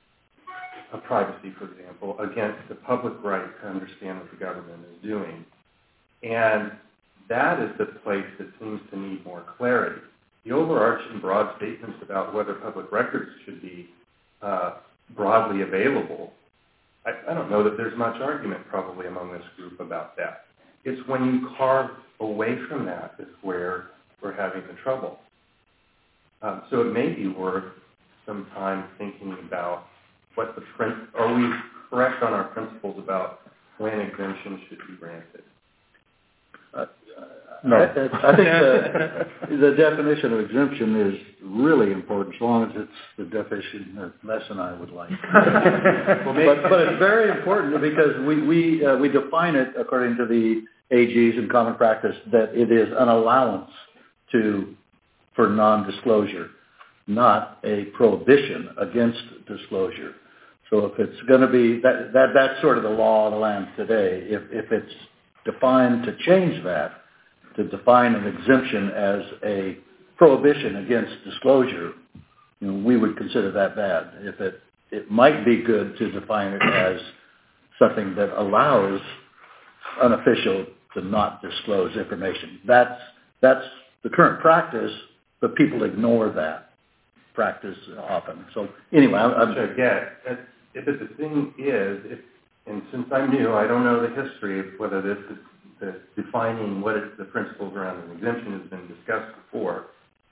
of privacy, for example, against the public right to understand what the government is doing. And that is the place that seems to need more clarity. The overarching broad statements about whether public records should be uh, broadly available, I, I don't know that there's much argument probably among this group about that. It's when you carve away from that is where we're having the trouble. Um, so it may be worth some time thinking about what the prin- are we correct on our principles about when exemptions should be granted? Uh, no. I, I think the, the definition of exemption is really important, as long as it's the definition that Les and I would like. well, but, but it's very important because we we uh, we define it according to the A Gs in common practice that it is an allowance to for non-disclosure, not a prohibition against disclosure. So if it's going to be, that, that that's sort of the law of the land today. If, if it's defined to change that, to define an exemption as a prohibition against disclosure, you know, we would consider that bad. If it, it might be good to define it as something that allows an official to not disclose information. That's, that's the current practice, but people ignore that practice often. So anyway, I'm, I'm Which I get. If it, the thing is, if, and since I'm new, I don't know the history of whether this is the defining what is the principles around an exemption has been discussed before.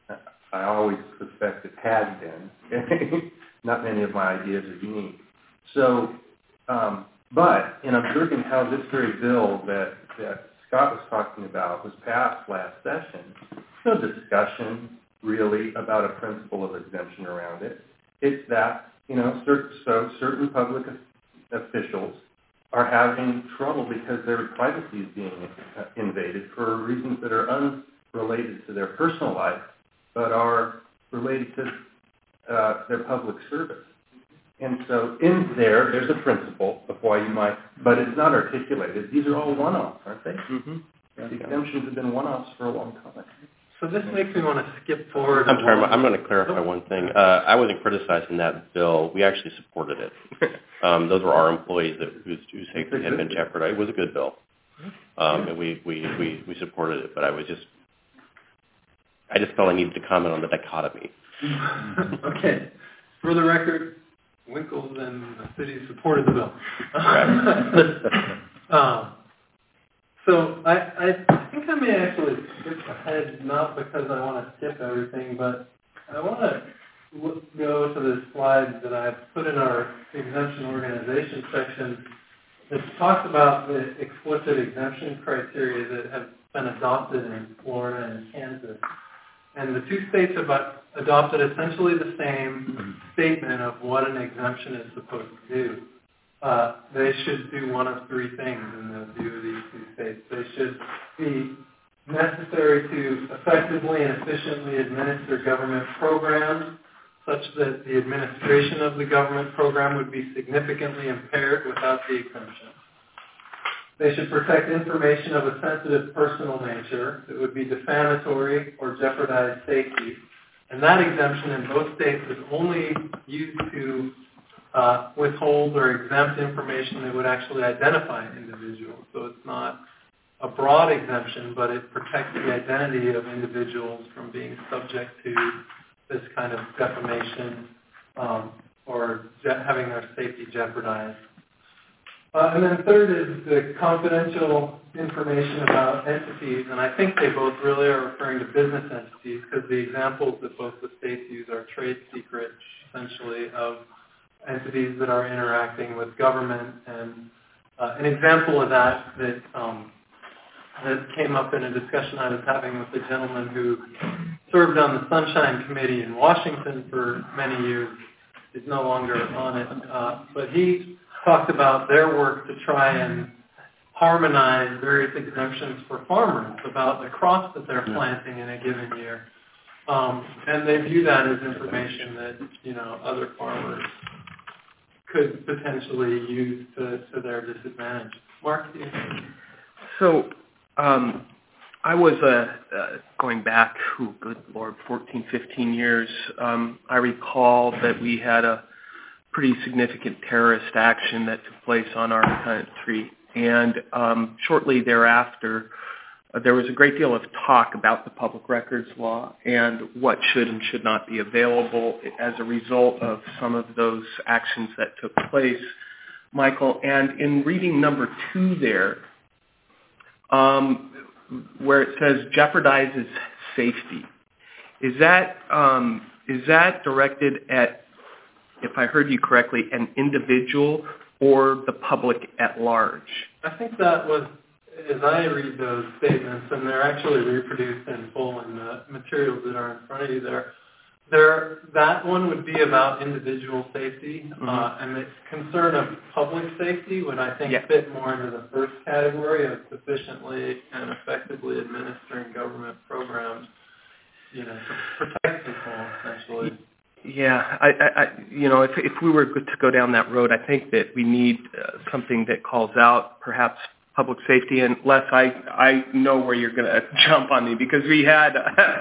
I always suspect it has been. Not many of my ideas are unique. So, um, but in observing how this very bill that, that Scott was talking about was passed last session, no discussion really about a principle of exemption around it. It's that, you know, certain, so certain public officials are having trouble because their privacy is being invaded for reasons that are unrelated to their personal life, but are related to uh, their public service. And so in there, there's a principle of why you might, but it's not articulated. These are all one-offs, aren't they? Mm-hmm. The exemptions have been one-offs for a long time. So this makes me want to skip forward. I'm sorry, I'm going to clarify one thing. Uh, I wasn't criticizing that bill. We actually supported it. Um, those were our employees that, whose, whose safety had been jeopardized. It was a good bill. Um, and we, we, we, we supported it, but I was just, I just felt I needed to comment on the dichotomy. Okay. For the record, Winkles and the city supported the bill. um, so I, I think I may actually skip ahead, not because I want to skip everything, but I want to look, go to the slide that I put in our exemption organization section that talks about the explicit exemption criteria that have been adopted in Florida and Kansas. And the two states have adopted essentially the same statement of what an exemption is supposed to do. Uh, they should do one of three things in the view of these two states. They should be necessary to effectively and efficiently administer government programs such that the administration of the government program would be significantly impaired without the exemption. They should protect information of a sensitive personal nature that would be defamatory or jeopardize safety. And that exemption in both states is only used to uh, withhold or exempt information that would actually identify individuals. So it's not a broad exemption, but it protects the identity of individuals from being subject to this kind of defamation um, or je- having their safety jeopardized. Uh, and then third is the confidential information about entities, and I think they both really are referring to business entities because the examples that both the states use are trade secrets, essentially, of entities that are interacting with government. And uh, an example of that that, um, that came up in a discussion I was having with a gentleman who served on the Sunshine Committee in Washington for many years, is no longer on it, uh, but he talked about their work to try and harmonize various exemptions for farmers about the crops that they're planting in a given year. Um, and they view that as information that, you know, other farmers could potentially use to, to their disadvantage. Mark, do you think? So um, I was uh, uh, going back, oh, good Lord, fourteen, fifteen years. Um, I recall that we had a pretty significant terrorist action that took place on our country. And um, shortly thereafter, uh, there was a great deal of talk about the public records law and what should and should not be available as a result of some of those actions that took place, Michael. And in reading number two there, um, where it says jeopardizes safety, is that um, is that directed at, if I heard you correctly, an individual or the public at large? I think that was, as I read those statements, and they're actually reproduced in full in the materials that are in front of you there, there that one would be about individual safety, mm-hmm. uh, and the concern of public safety would, I think, yeah. fit more into the first category of sufficiently and effectively administering government programs, you know, to protect people, essentially. Yeah, I, I, I, you know, if if we were to go down that road, I think that we need uh, something that calls out perhaps public safety. And Les, I I know where you're going to jump on me because we had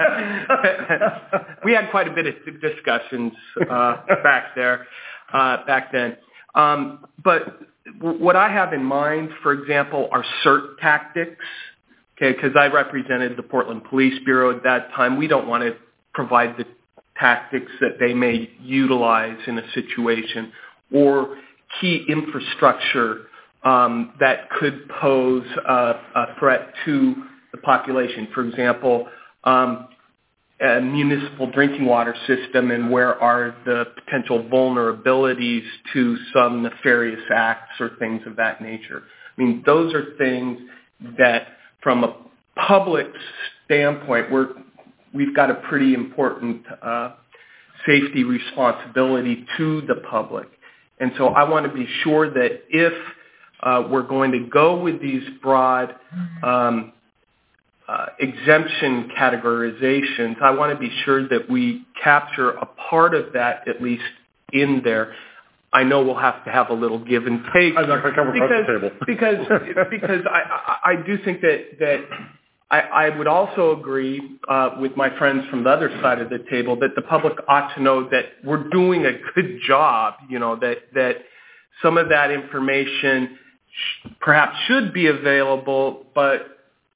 we had quite a bit of discussions uh, back there uh, back then. Um, but w- what I have in mind, for example, are CERT tactics. Okay, because I represented the Portland Police Bureau at that time. We don't want to provide the tactics that they may utilize in a situation, or key infrastructure um, that could pose a, a threat to the population. For example, um, a municipal drinking water system and where are the potential vulnerabilities to some nefarious acts or things of that nature. I mean, those are things that from a public standpoint, we're, we've got a pretty important uh, safety responsibility to the public. And so I want to be sure that if uh, we're going to go with these broad um, uh, exemption categorizations, I want to be sure that we capture a part of that at least in there. I know we'll have to have a little give and take. I'm not going to come across the table. because because I, I, I do think that, that I, I would also agree uh, with my friends from the other side of the table that the public ought to know that we're doing a good job, you know, that, that some of that information sh- perhaps should be available, but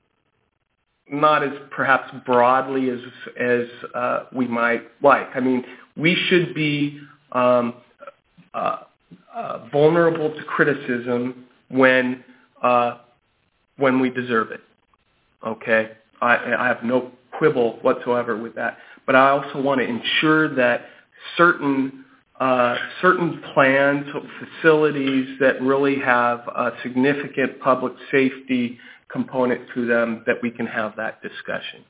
not as perhaps broadly as, as uh, we might like. I mean, we should be um, uh, uh, vulnerable to criticism when uh, when we deserve it. Okay, I, I have no quibble whatsoever with that. But I also want to ensure that certain uh, certain plans, facilities that really have a significant public safety component to them, that we can have that discussion.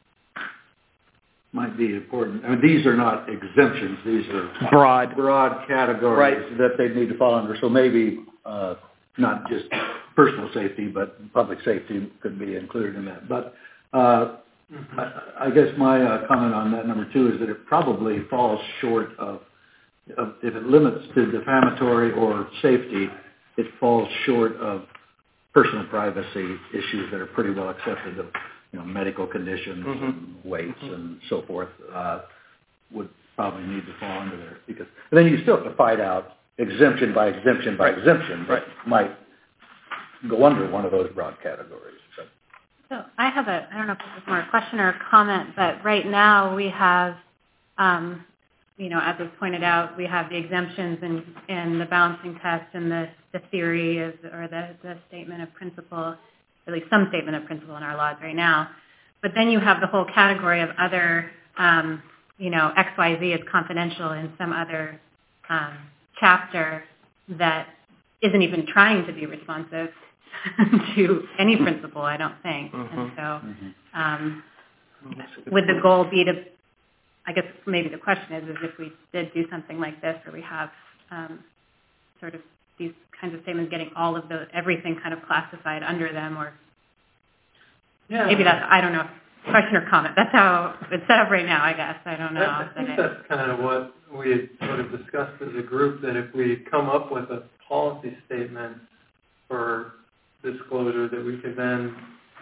Might be important. I mean, these are not exemptions. These are broad, broad categories right. that they need to fall under. So maybe uh, not just personal safety, but public safety could be included in that. But uh, mm-hmm. I, I guess my uh, comment on that, number two, is that it probably falls short of, of, if it limits to defamatory or safety, it falls short of personal privacy issues that are pretty well accepted of, you know, medical conditions mm-hmm. and weights mm-hmm. and so forth, uh, would probably need to fall under there. Because and then you still have to fight out exemption by exemption by right. exemption that right. might go under one of those broad categories. So. so I have a, I don't know if this is more a question or a comment, but right now we have, um, you know, as was pointed out, we have the exemptions and, and the balancing test and the, the theory of, or the, the statement of principle, at least some statement of principle in our laws right now. But then you have the whole category of other, um, you know, X Y Z is confidential in some other um, chapter that isn't even trying to be responsive to any principle, I don't think. Mm-hmm. And so um, would the goal be to, I guess maybe the question is, is if we did do something like this, or we have um, sort of these kinds of statements getting all of the, everything kind of classified under them, or yeah. maybe that's, I don't know, question or comment. That's how it's set up right now, I guess. I don't know. I, I think that's kind of what we had sort of discussed as a group, that if we come up with a policy statement for disclosure, that we could then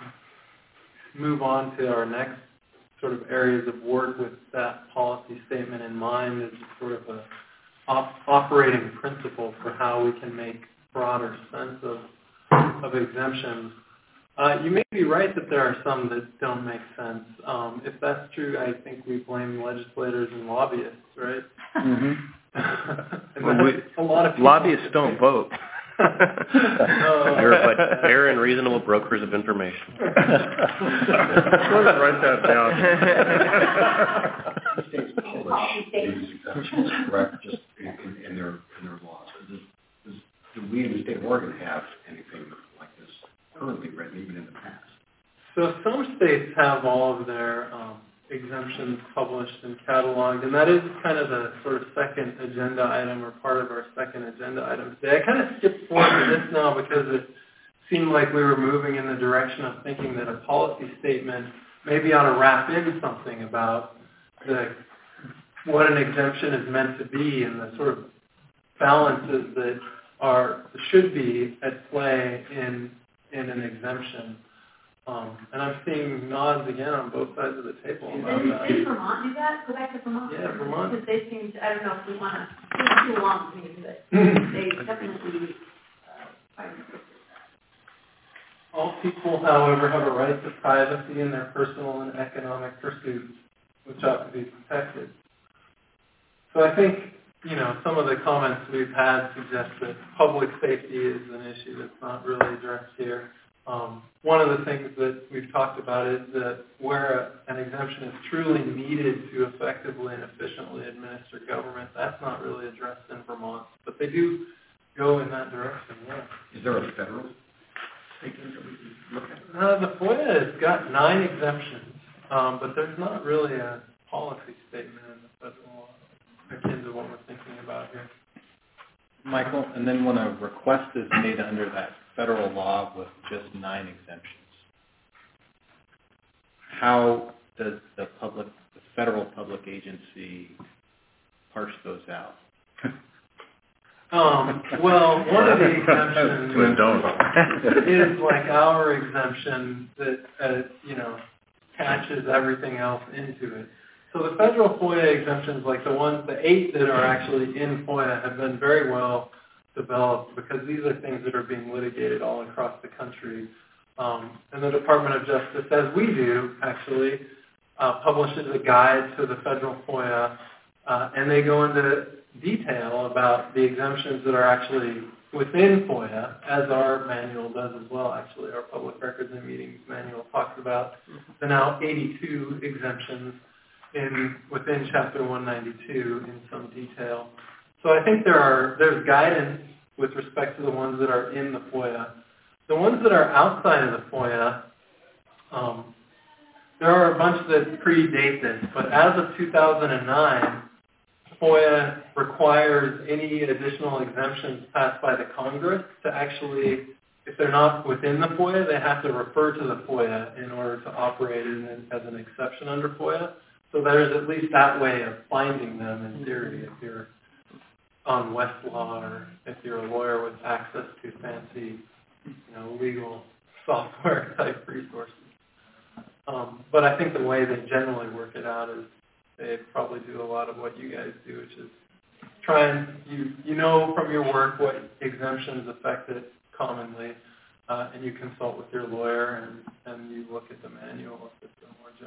move on to our next sort of areas of work with that policy statement in mind as sort of a op- operating principle for how we can make broader sense of of exemptions. Uh, you may be right that there are some that don't make sense. Um, if that's true, I think we blame legislators and lobbyists, right? Mm-hmm. and well, we, a lot of people. Lobbyists don't vote. They're but fair and reasonable brokers of information. Write that down. States publish these exemptions, correct? Just in, in, in their in their laws. Does, does, do we in the state of Oregon have anything like this currently written, even in the past? So some states have all of their um, exemptions published and cataloged, and that is kind of the sort of second agenda item, or part of our second agenda item today. I kind of skipped forward to this now because it seemed like we were moving in the direction of thinking that a policy statement maybe ought to wrap in something about the what an exemption is meant to be and the sort of balances that are should be at play in in an exemption. Um, and I'm seeing nods again on both sides of the table about Did, that. did Vermont do that? Go back to Vermont. Yeah, Vermont. Because they seem to, I don't know if we want to, it's too long for me to do it. They definitely uh, find it. All people, however, have a right to privacy in their personal and economic pursuits, which ought to be protected. So I think, you know, some of the comments we've had suggest that public safety is an issue that's not really addressed here. Um, one of the things that we've talked about is that where an exemption is truly needed to effectively and efficiently administer government, that's not really addressed in Vermont. But they do go in that direction, yeah. Is there a federal statement that we can look at? Uh, the FOIA has got nine exemptions, um, but there's not really a policy statement in the federal law akin to what we're thinking about here. Michael, and then when a request is made under that federal law with just nine exemptions, how does the public, the federal public agency parse those out? Um, well, one of the exemptions is like our exemption that, uh, you know, catches everything else into it. So the federal FOIA exemptions, like the ones, the eight that are actually in FOIA, have been very well developed because these are things that are being litigated all across the country. Um, and the Department of Justice, as we do, actually, uh, publishes a guide to the federal FOIA, uh, and they go into detail about the exemptions that are actually within FOIA, as our manual does as well, actually. Our Public Records and Meetings manual talks about the now eighty-two exemptions in within Chapter one ninety-two in some detail. So I think there are there's guidance with respect to the ones that are in the FOIA. The ones that are outside of the FOIA, um, there are a bunch that predate this, but as of two thousand nine, FOIA requires any additional exemptions passed by the Congress to actually, if they're not within the FOIA, they have to refer to the FOIA in order to operate in, as an exception under FOIA. So there's at least that way of finding them in theory if you're on Westlaw or if you're a lawyer with access to fancy, you know, legal software type resources. Um, but I think the way they generally work it out is they probably do a lot of what you guys do, which is try and, you, you know from your work what exemptions affect it commonly, uh, and you consult with your lawyer and, and you look at the manual if it's a more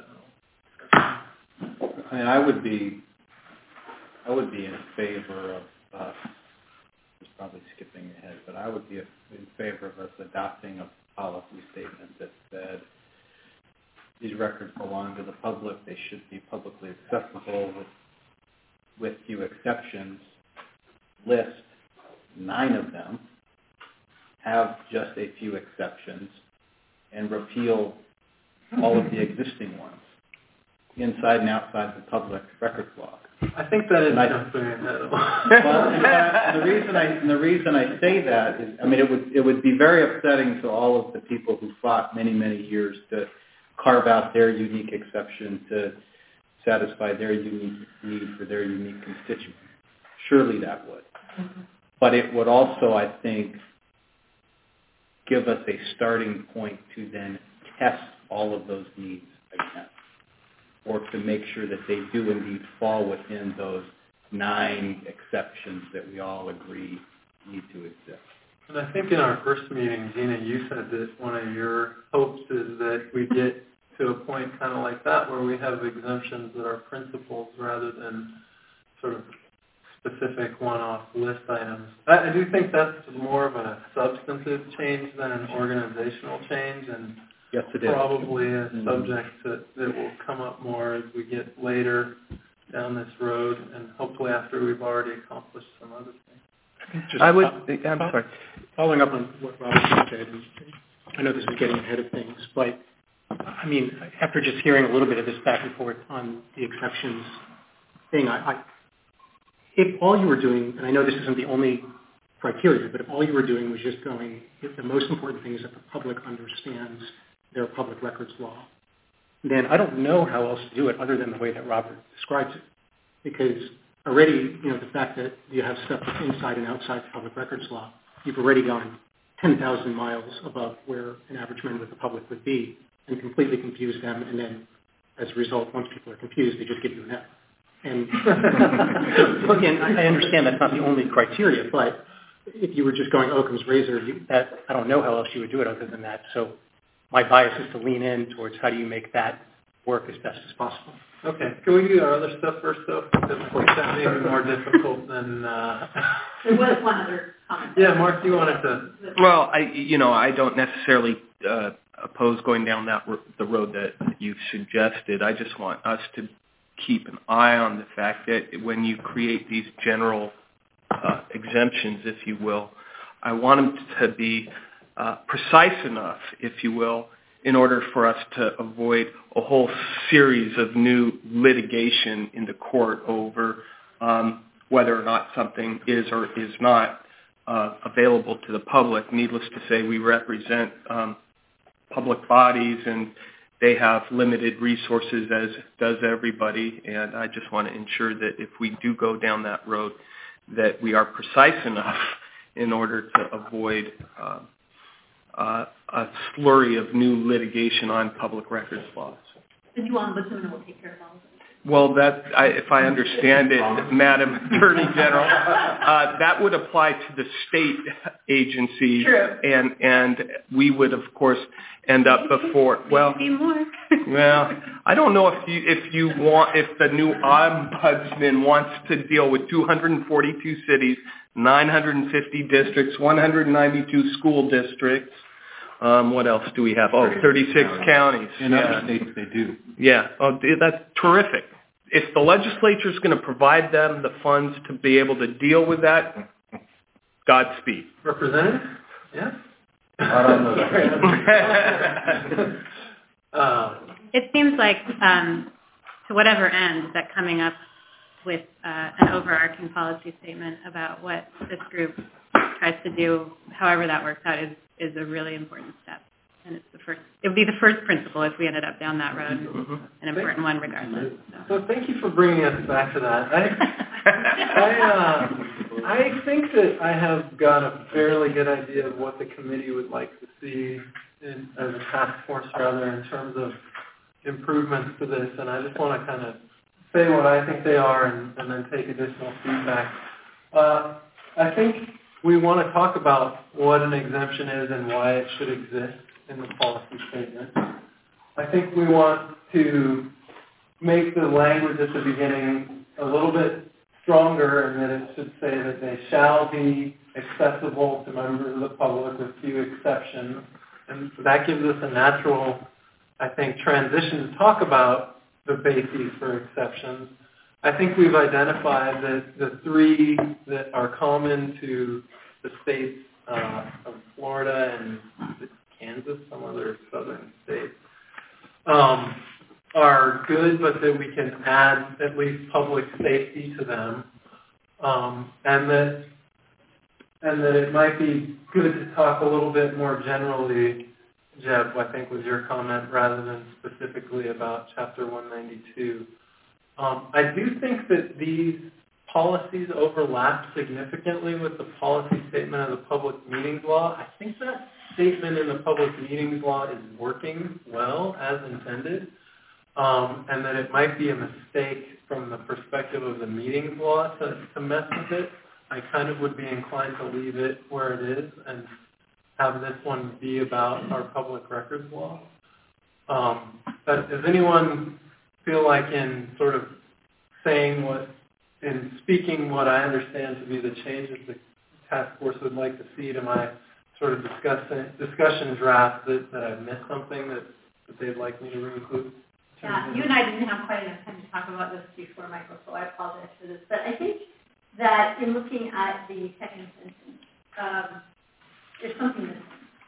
general. I mean, I would be, I would be in favor of us, it's probably skipping ahead, but I would be in favor of us adopting a policy statement that said these records belong to the public, they should be publicly accessible with, with few exceptions, list nine of them, have just a few exceptions, and repeal all of the existing ones, inside and outside the public records law. I think that is I, jumping ahead. Well, in fact, the reason I and the reason I say that is, I mean, it would it would be very upsetting to all of the people who fought many many years to carve out their unique exception to satisfy their unique need for their unique constituent. Surely that would, mm-hmm. But it would also, I think, give us a starting point to then test all of those needs again, or to make sure that they do indeed fall within those nine exceptions that we all agree need to exist. And I think in our first meeting, Gina, you said that one of your hopes is that we get to a point kind of like that where we have exemptions that are principles rather than sort of specific one-off list items. I, I do think that's more of a substantive change than an organizational change, and yes, it is. Probably a subject that, that will come up more as we get later down this road, and hopefully after we've already accomplished some other things. Just I would, uh, I'm sorry. Following up on what Robert said, and I know this is getting ahead of things, but I mean, after just hearing a little bit of this back and forth on the exceptions thing, I, I if all you were doing, and I know this isn't the only criteria, but if all you were doing was just going, if the most important thing is that the public understands their public records law, then I don't know how else to do it other than the way that Robert describes it. Because already, you know, the fact that you have stuff that's inside and outside the public records law, you've already gone ten thousand miles above where an average member of the public would be and completely confused them, and then as a result, once people are confused, they just give you an F. And so, again, I understand that's not the only criteria, but if you were just going Occam's razor, you, that I don't know how else you would do it other than that. So my bias is to lean in towards how do you make that work as best as possible. Okay. Can we do our other stuff first, though? Because I think that may be more difficult than... Uh... There was one other comment. Yeah, Mark, you wanted to... Well, I, you know, I don't necessarily uh, oppose going down that the road that you've suggested. I just want us to keep an eye on the fact that when you create these general uh, exemptions, if you will, I want them to be uh, precise enough, if you will, in order for us to avoid a whole series of new litigation in the court over um, whether or not something is or is not uh, available to the public. Needless to say, we represent um, public bodies, and they have limited resources, as does everybody, and I just want to ensure that if we do go down that road, that we are precise enough in order to avoid uh, uh, a slurry of new litigation on public records laws. The new ombudsman will take care of all of it. Well, that, I, if I understand it, Madam Attorney General, uh, that would apply to the state agencies, True. and and we would, of course, end up before. Well, more. well, I don't know if you if you want if the new ombudsman wants to deal with two hundred forty-two cities, nine hundred fifty districts, one hundred ninety-two school districts. Um, what else do we have? Oh, thirty-six counties. In yeah. other states, they do. Yeah, oh, that's terrific. If the legislature is going to provide them the funds to be able to deal with that, Godspeed. Representative? Yeah? uh, it seems like, um, to whatever end, that coming up with uh, an overarching policy statement about what this group tries to do, however that works out, is, is a really important step. And it's the first. It would be the first principle if we ended up down that road. Mm-hmm. An important one, regardless. So. so thank you for bringing us back to that. I, I, uh, I think that I have got a fairly good idea of what the committee would like to see, in, or the task force rather, in terms of improvements to this. And I just want to kind of say what I think they are, and, and then take additional feedback. Uh, I think we want to talk about what an exemption is and why it should exist in the policy statement. I think we want to make the language at the beginning a little bit stronger, and that it should say that they shall be accessible to members of the public with few exceptions. And that gives us a natural, I think, transition to talk about the bases for exceptions. I think we've identified that the three that are common to the states uh, of Florida and Kansas, some other southern state, um, are good, but that we can add at least public safety to them, um, and that and that it might be good to talk a little bit more generally, Jeb, I think was your comment, rather than specifically about Chapter one ninety-two. Um, I do think that these policies overlap significantly with the policy statement of the Public Meetings Law. I think that statement in the Public Meetings Law is working well as intended, um, and that it might be a mistake from the perspective of the Meetings Law to, to mess with it. I kind of would be inclined to leave it where it is and have this one be about our Public Records Law. Um, but does anyone feel like in sort of saying what, in speaking what I understand to be the changes the task force would like to see to my sort of discussion, discussion draft, that, that I've missed something that, that they'd like me to re-include? Yeah, you and I didn't have quite enough time to talk about this before, Michael, so I apologize for this. But I think that in looking at the second sentence, um, there's something missing.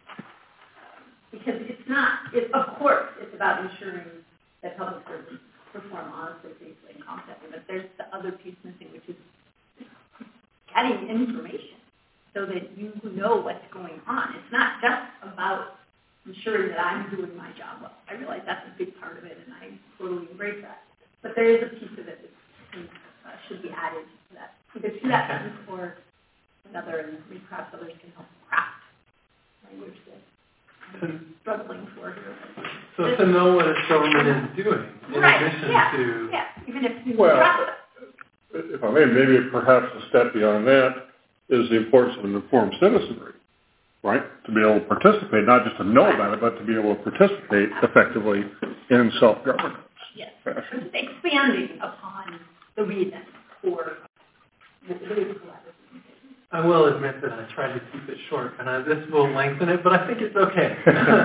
Because it's not, it, of course, it's about ensuring that public servants perform honestly, safely, and competently, but there's the other piece missing, which is getting information so that you know what's going on. It's not just about ensuring that I'm doing my job well. I realize that's a big part of it, and I totally embrace that. But there is a piece of it that uh, should be added to that, either to that sentence or another, and perhaps others can help craft language that I'm struggling for here. So to know what a government is doing, in right. addition yeah. to... Yeah, even if you Well, trust if I may, maybe perhaps a step beyond that is the importance of an informed citizenry, right? To be able to participate, not just to know about it, but to be able to participate effectively in self-governance. Yes, expanding upon the reason for the, the collaborative. I will admit that I tried to keep it short, and I, this will lengthen it, but I think it's okay.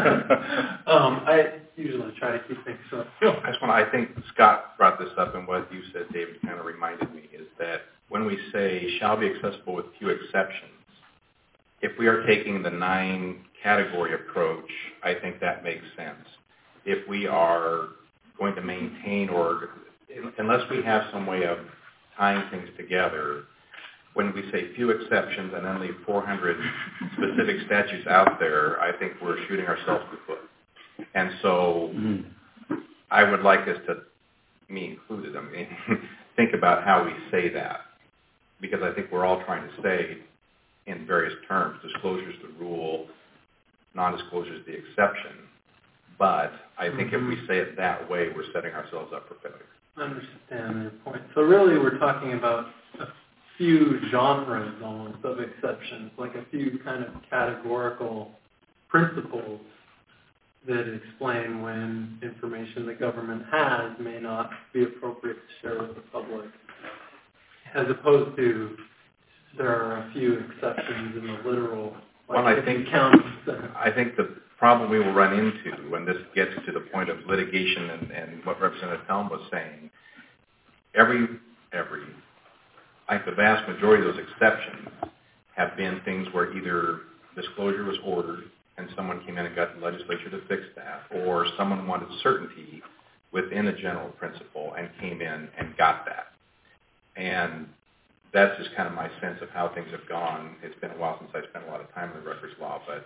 um, I usually try to keep things short. I just want to, I think Scott brought this up, and what you said, David, kind of reminded me, is that when we say shall be accessible with few exceptions, if we are taking the nine category approach, I think that makes sense. If we are going to maintain, or unless we have some way of tying things together, when we say few exceptions and then leave four hundred specific statutes out there, I think we're shooting ourselves in the foot. And so mm-hmm. I would like us to, me included, I mean, think about how we say that, because I think we're all trying to say in various terms, disclosure is the rule, non-disclosure is the exception. But I think mm-hmm. if we say it that way, we're setting ourselves up for failure. I understand your point. So really we're talking about a few genres almost of exceptions, like a few kind of categorical principles that explain when information the government has may not be appropriate to share with the public, as opposed to there are a few exceptions in the literal, like well, I think, I think the problem we will run into when this gets to the point of litigation and, and what Representative Helm was saying, every, every, I think the vast majority of those exceptions have been things where either disclosure was ordered and someone came in and got the legislature to fix that, or someone wanted certainty within a general principle and came in and got that. And that's just kind of my sense of how things have gone. It's been a while since I spent a lot of time in the records law, but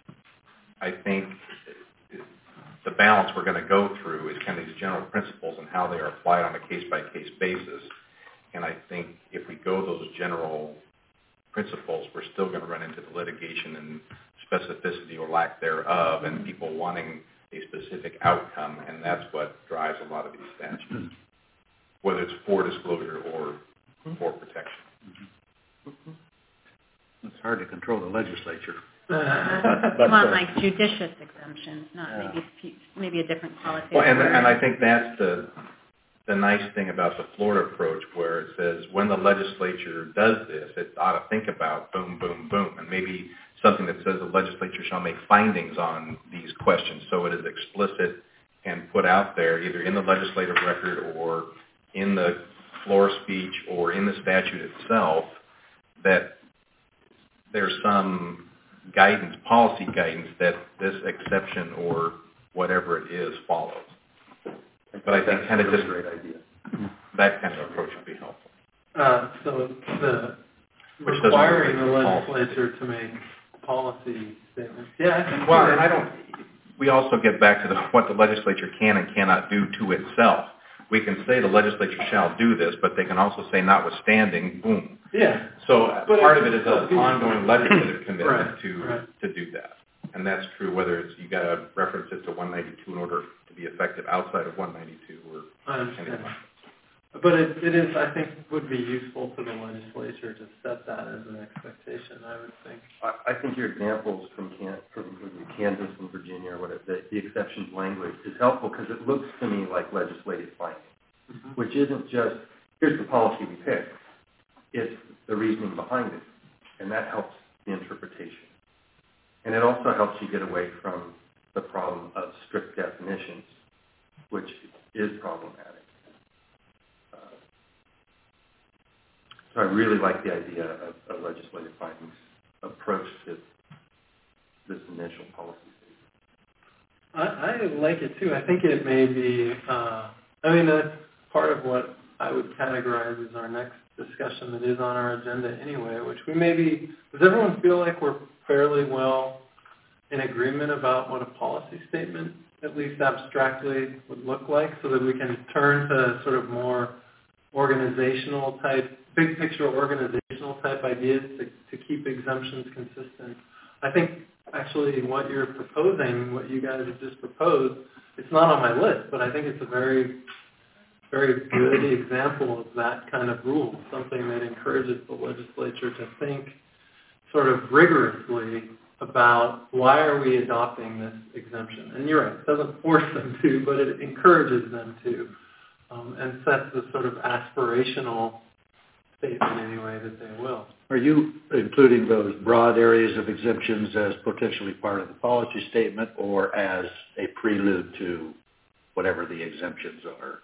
I think the balance we're going to go through is kind of these general principles and how they are applied on a case-by-case basis. And I think if we go those general principles, we're still going to run into the litigation and specificity or lack thereof and people wanting a specific outcome, and that's what drives a lot of these statutes, whether it's for disclosure or for protection. Mm-hmm. It's hard to control the legislature. Uh, but, want uh, like judicious exemptions, not yeah. maybe few, maybe a different qualitative. Well, and, and I think that's the the nice thing about the Florida approach, where it says when the legislature does this, it ought to think about boom, boom, boom, and maybe something that says the legislature shall make findings on these questions, so it is explicit and put out there either in the legislative record or in the floor speech or in the statute itself that there's some guidance, policy guidance, that this exception or whatever it is follows. But I think kind of just great idea. that kind of approach would be helpful. Uh, so the Which requiring the legislature to make policy statements. Yeah, I think well, and I don't. We also get back to the, what the legislature can and cannot do to itself. We can say the legislature shall do this, but they can also say notwithstanding, boom. Yeah. So but part of it is an ongoing legislative commitment right, to right. to do that, and that's true whether it's you got to reference it to one ninety-two in order to be effective outside of one ninety-two or. I understand. But it, it is, I think, would be useful to the legislature to set that as an expectation, I would think. I, I think your examples from, Can, from Kansas and Virginia, or whatever, the, the exceptions language is helpful because it looks to me like legislative finding, mm-hmm. which isn't just, here's the policy we picked. It's the reasoning behind it, and that helps the interpretation. And it also helps you get away from the problem of strict definitions, which is problematic. So I really like the idea of a legislative findings approach to this initial policy statement. I, I like it too. I think it may be, uh, I mean, that's part of what I would categorize as our next discussion that is on our agenda anyway, which we may be, does everyone feel like we're fairly well in agreement about what a policy statement, at least abstractly, would look like so that we can turn to sort of more organizational type, big picture organizational type ideas to, to keep exemptions consistent. I think actually what you're proposing, what you guys have just proposed, it's not on my list, but I think it's a very, very good example of that kind of rule, something that encourages the legislature to think sort of rigorously about why are we adopting this exemption. And you're right, it doesn't force them to, but it encourages them to. Um, and sets the sort of aspirational statement anyway that they will. Are you including those broad areas of exemptions as potentially part of the policy statement or as a prelude to whatever the exemptions are?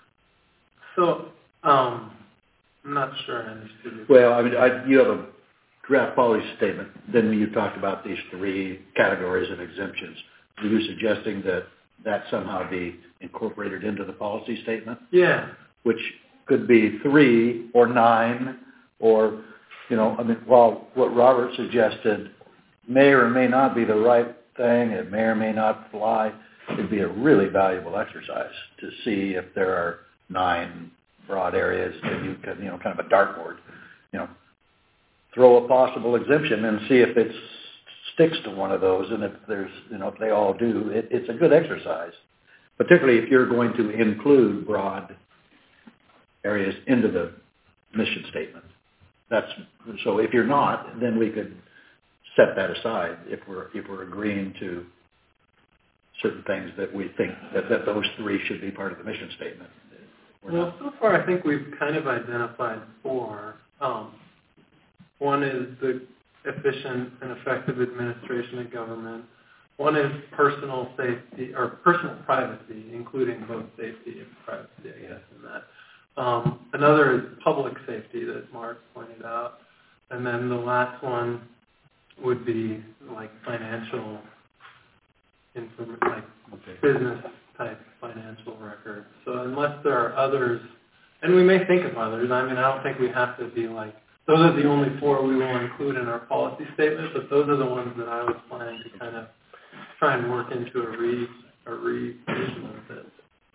So, um, I'm not sure I understood you. Well, I mean, I, you have a draft policy statement. Then you talked about these three categories of exemptions. Are you suggesting that that somehow be incorporated into the policy statement? Yeah. Which could be three or nine or, you know, I mean, while what Robert suggested may or may not be the right thing, it may or may not fly, it'd be a really valuable exercise to see if there are nine broad areas that you can, you know, kind of a dartboard, you know, throw a possible exemption and see if it sticks to one of those. And if there's, you know, if they all do, it, it's a good exercise, particularly if you're going to include broad areas into the mission statement. That's, so if you're not, then we could set that aside if we're, if we're agreeing to certain things that we think that, that those three should be part of the mission statement. We're well, not. so far I think we've kind of identified four. Um, one is the efficient and effective administration of government. One is personal safety or personal privacy, including both safety and privacy, I guess, in that. Um, another is public safety that Mark pointed out. And then the last one would be like financial, inform- like okay. business type financial records. So unless there are others, and we may think of others, I mean, I don't think we have to be like, those are the only four we will include in our policy statement, but those are the ones that I was planning to kind of try and work into a re a revision of this.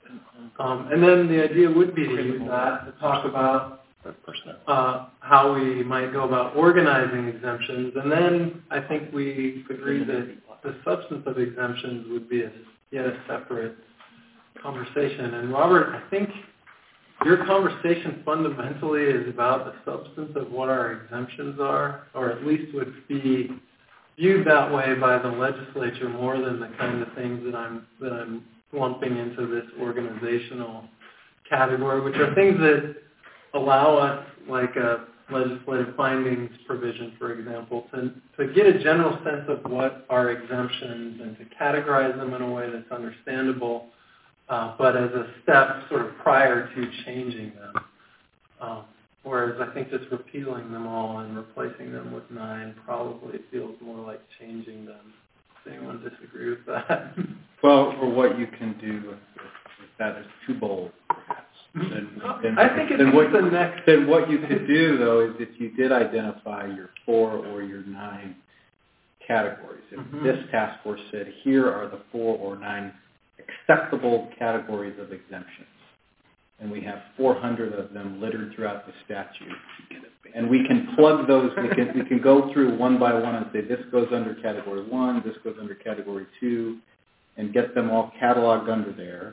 Um, and then the idea would be to use that to talk about uh, how we might go about organizing exemptions. And then I think we agree that the substance of exemptions would be a, yet a separate conversation. And Robert, I think your conversation fundamentally is about the substance of what our exemptions are, or at least would be viewed that way by the legislature more than the kind of things that I'm that I'm lumping into this organizational category, which are things that allow us, like a legislative findings provision, for example, to, to get a general sense of what are exemptions and to categorize them in a way that's understandable, uh, but as a step sort of prior to changing them. Um, whereas I think just repealing them all and replacing them with nine probably feels more like changing them. Does anyone disagree with that? Well, or what you can do with, with that is too bold, perhaps. Then, then, I think it's then what, the next. Then what you could do, though, is if you did identify your four or your nine categories, if mm-hmm. this task force said, here are the four or nine acceptable categories of exemptions, and we have four hundred of them littered throughout the statute, and we can plug those, we can, we can go through one by one and say, this goes under category one, this goes under category two, and get them all cataloged under there.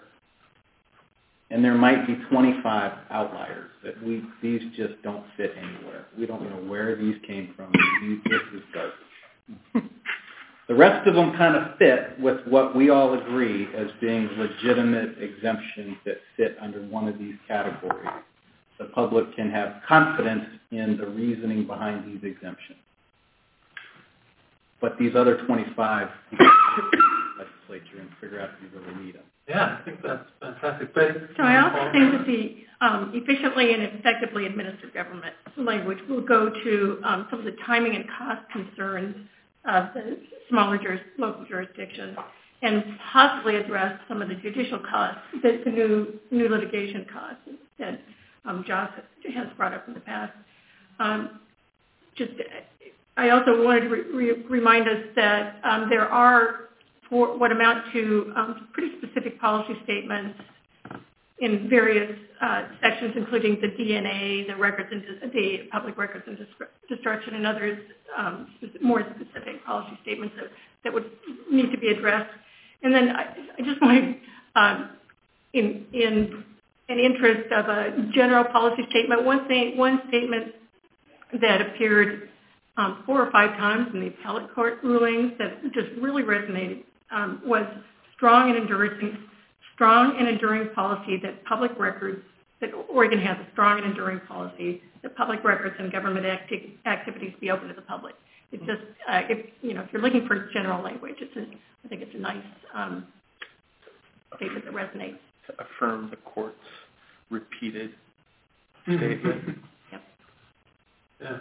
And there might be twenty-five outliers that we, these just don't fit anywhere. We don't know where these came from. These, this is garbage. The rest of them kind of fit with what we all agree as being legitimate exemptions that fit under one of these categories. The public can have confidence in the reasoning behind these exemptions. But these other twenty-five, you can legislature and figure out if you really need them. Yeah, I think that's fantastic. But so I also think that the um, efficiently and effectively administered government language will go to um, some of the timing and cost concerns of the smaller juris, local jurisdictions, and possibly address some of the judicial costs, the, the new new litigation costs that um, Josh has brought up in the past. Um, just, I also wanted to re- re- remind us that um, there are for what amount to um, pretty specific policy statements in various uh, sections, including the D N A, the records and the public records and destruction, and others um, more specific policy statements that, that would need to be addressed. And then I, I just want to, um, in in an interest of a general policy statement, one thing, one statement that appeared um, four or five times in the appellate court rulings that just really resonated um, was strong and enduring, strong and enduring policy that public records that Oregon has a strong and enduring policy that public records and government acti- activities be open to the public. It's just, uh, if, you know, if you're looking for general language, it's a, I think it's a nice um, statement that resonates. To affirm the court's repeated statement. Yep. Yeah.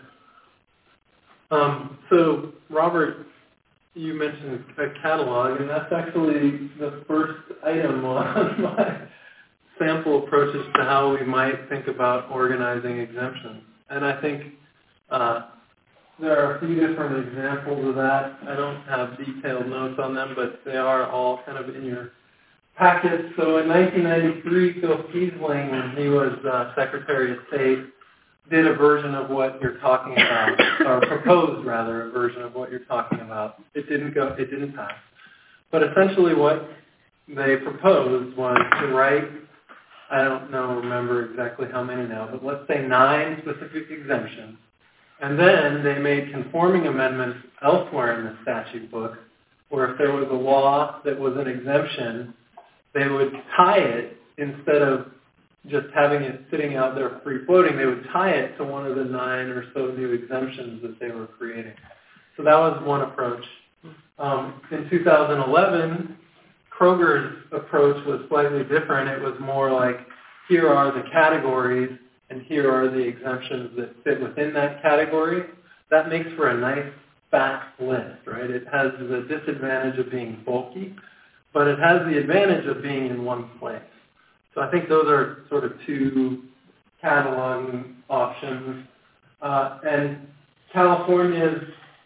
Um, so, Robert, you mentioned a catalog, and that's actually the first item on my sample approaches to how we might think about organizing exemptions. And I think uh, there are a few different examples of that. I don't have detailed notes on them, but they are all kind of in your packet. So in nineteen ninety-three, Phil Kiesling, when he was uh, Secretary of State, did a version of what you're talking about, or proposed rather a version of what you're talking about. It didn't go, it didn't pass. But essentially what they proposed was to write, I don't know, remember exactly how many now, but let's say nine specific exemptions. And then they made conforming amendments elsewhere in the statute book, where if there was a law that was an exemption, they would tie it, instead of just having it sitting out there free floating, they would tie it to one of the nine or so new exemptions that they were creating. So that was one approach. Um, in two thousand eleven, Kroger's approach was slightly different. It was more like, here are the categories and here are the exemptions that fit within that category. That makes for a nice, fast list, right? It has the disadvantage of being bulky, but it has the advantage of being in one place. So I think those are sort of two cataloging options. Uh, and California's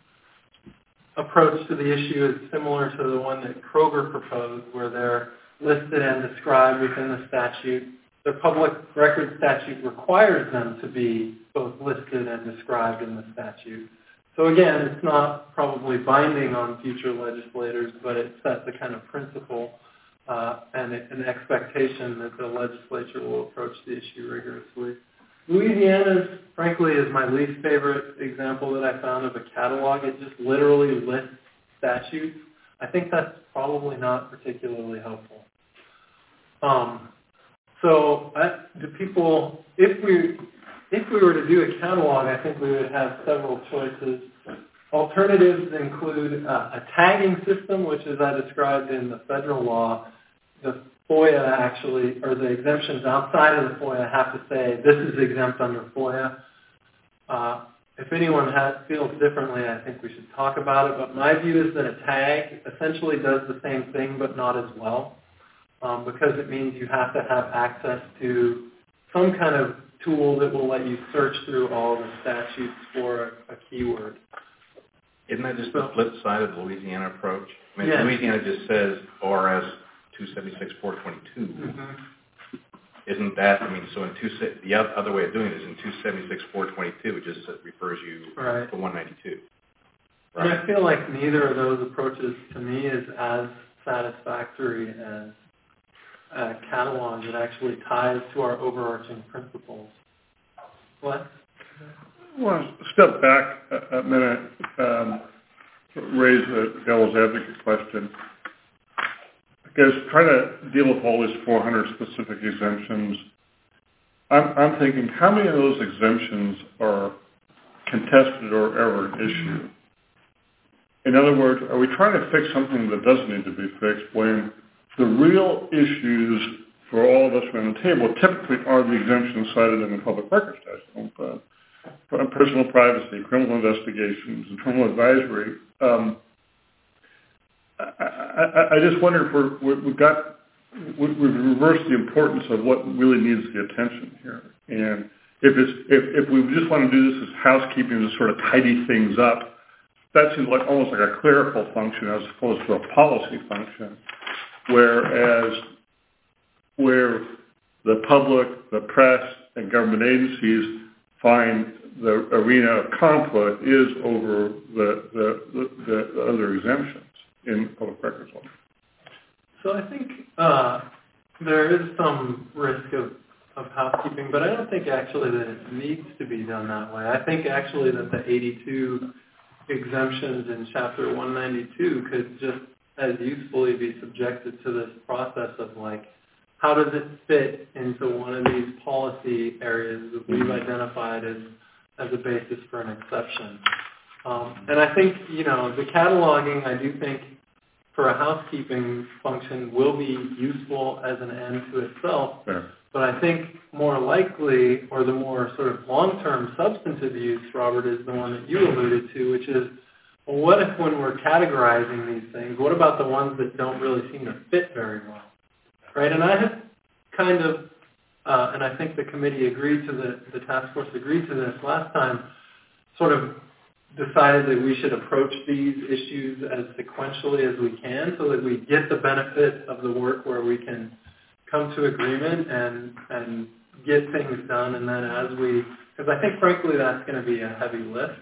approach to the issue is similar to the one that Kroger proposed, where they're listed and described within the statute. The public record statute requires them to be both listed and described in the statute. So again, it's not probably binding on future legislators, but it sets a kind of principle uh, and an expectation that the legislature will approach the issue rigorously. Louisiana's, frankly, is my least favorite example that I found of a catalog. It just literally lists statutes. I think that's probably not particularly helpful. Um, so uh, do people, if we, if we were to do a catalog, I think we would have several choices. Alternatives include uh, a tagging system, which as I described in the federal law, the FOIA actually, or the exemptions outside of the FOIA have to say, this is exempt under FOIA. Uh, if anyone has, feels differently, I think we should talk about it, but my view is that a tag essentially does the same thing, but not as well, um, because it means you have to have access to some kind of tool that will let you search through all the statutes for a, a keyword. Isn't that just the flip side of the Louisiana approach? I mean, yes. Louisiana just says O R S two seventy-six four twenty-two. Mm-hmm. Isn't that, I mean, so in two, the other way of doing it is in two seventy-six four twenty-two, it just refers you right. to one ninety-two. Right. And I feel like neither of those approaches to me is as satisfactory as a catalog that actually ties to our overarching principles. What? Well, step back a, a minute, um, raise a devil's advocate question. Because trying to deal with all these four hundred specific exemptions, I'm, I'm thinking, how many of those exemptions are contested or ever an issue? In other words, are we trying to fix something that doesn't need to be fixed when the real issues for all of us around the table typically are the exemptions cited in the public records statute? Uh, personal privacy, criminal investigations, and criminal advisory. Um, I, I, I just wonder if we're, we've got, we've reversed the importance of what really needs the attention here. And if it's, if, if we just want to do this as housekeeping to sort of tidy things up, that seems like almost like a clerical function as opposed to a policy function. Whereas where the public, the press, and government agencies find the arena of conflict is over the, the, the, the other exemptions in public records law. So I think uh, there is some risk of, of housekeeping, but I don't think actually that it needs to be done that way. I think actually that the eighty-two exemptions in Chapter one ninety-two could just as usefully be subjected to this process of like how does it fit into one of these policy areas that we've identified as, as a basis for an exception? Um, and I think, you know, the cataloging, I do think, for a housekeeping function will be useful as an end to itself. Yeah. But I think more likely, or the more sort of long-term substantive use, Robert, is the one that you alluded to, which is, well, what if when we're categorizing these things, what about the ones that don't really seem to fit very well? Right? And I had kind of, uh, and I think the committee agreed to the, the task force agreed to this last time, sort of decided that we should approach these issues as sequentially as we can so that we get the benefit of the work where we can come to agreement and and get things done. And then as we, because I think frankly that's going to be a heavy lift.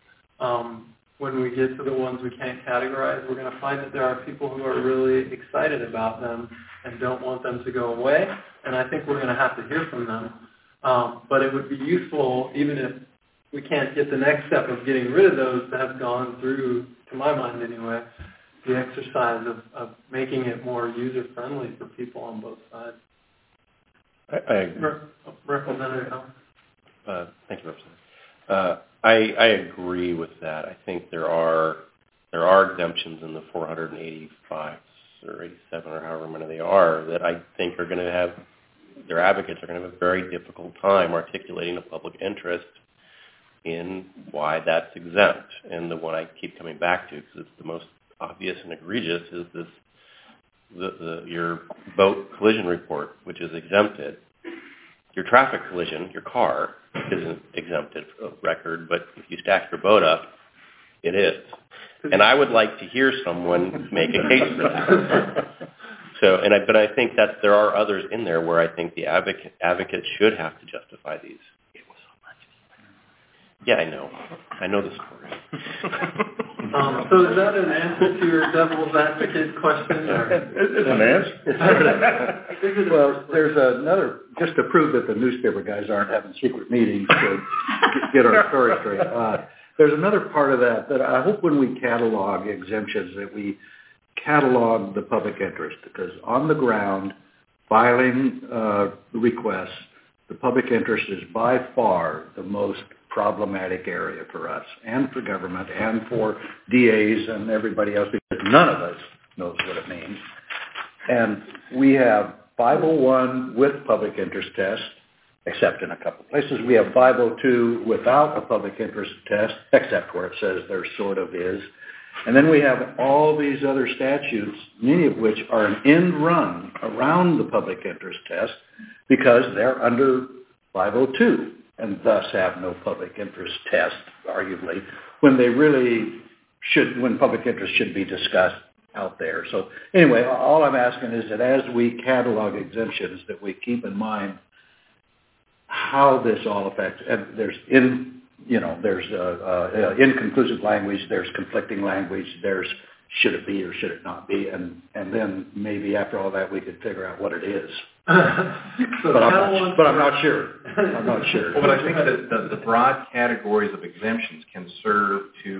Um, when we get to the ones we can't categorize, we're going to find that there are people who are really excited about them and don't want them to go away. And I think we're going to have to hear from them. Um, but it would be useful, even if we can't get the next step of getting rid of those, to have gone through, to my mind anyway, the exercise of, of making it more user-friendly for people on both sides. I, I Re- Representative Allen? Uh, thank you, Representative. Uh, I, I agree with that. I think there are there are exemptions in the four hundred eighty-five or eighty-seven or however many they are that I think are going to have, their advocates are going to have a very difficult time articulating a public interest in why that's exempt. And the one I keep coming back to, because it's the most obvious and egregious, is this the, the your boat collision report, which is exempted. Your traffic collision, your car, isn't exempted from record, but if you stack your boat up, it is. And I would like to hear someone make a case for that. So, and I, but I think that there are others in there where I think the advocate, advocates should have to justify these. Yeah, I know. I know the story. um, so is that an answer to your devil's advocate question? Or? It's an answer. Well, there's another, just to prove that the newspaper guys aren't having secret meetings to get our story straight. Uh, there's another part of that that I hope when we catalog exemptions that we catalog the public interest, because on the ground, filing uh, requests, the public interest is by far the most problematic area for us and for government and for D As and everybody else, because none of us knows what it means. And we have five oh one with public interest test, except in a couple places. We have five oh two without a public interest test, except where it says there sort of is. And then we have all these other statutes, many of which are an end run around the public interest test because they're under five oh two. And thus have no public interest test, arguably, when they really should, when public interest should be discussed out there. So anyway, all I'm asking is that as we catalog exemptions, that we keep in mind how this all affects, and there's in, you know, there's uh, uh, inconclusive language, there's conflicting language, there's should it be or should it not be, and, and then maybe after all that we could figure out what it is. so but, I'm not, but I'm not sure. I'm not sure. Well, but I think that the, the broad categories of exemptions can serve to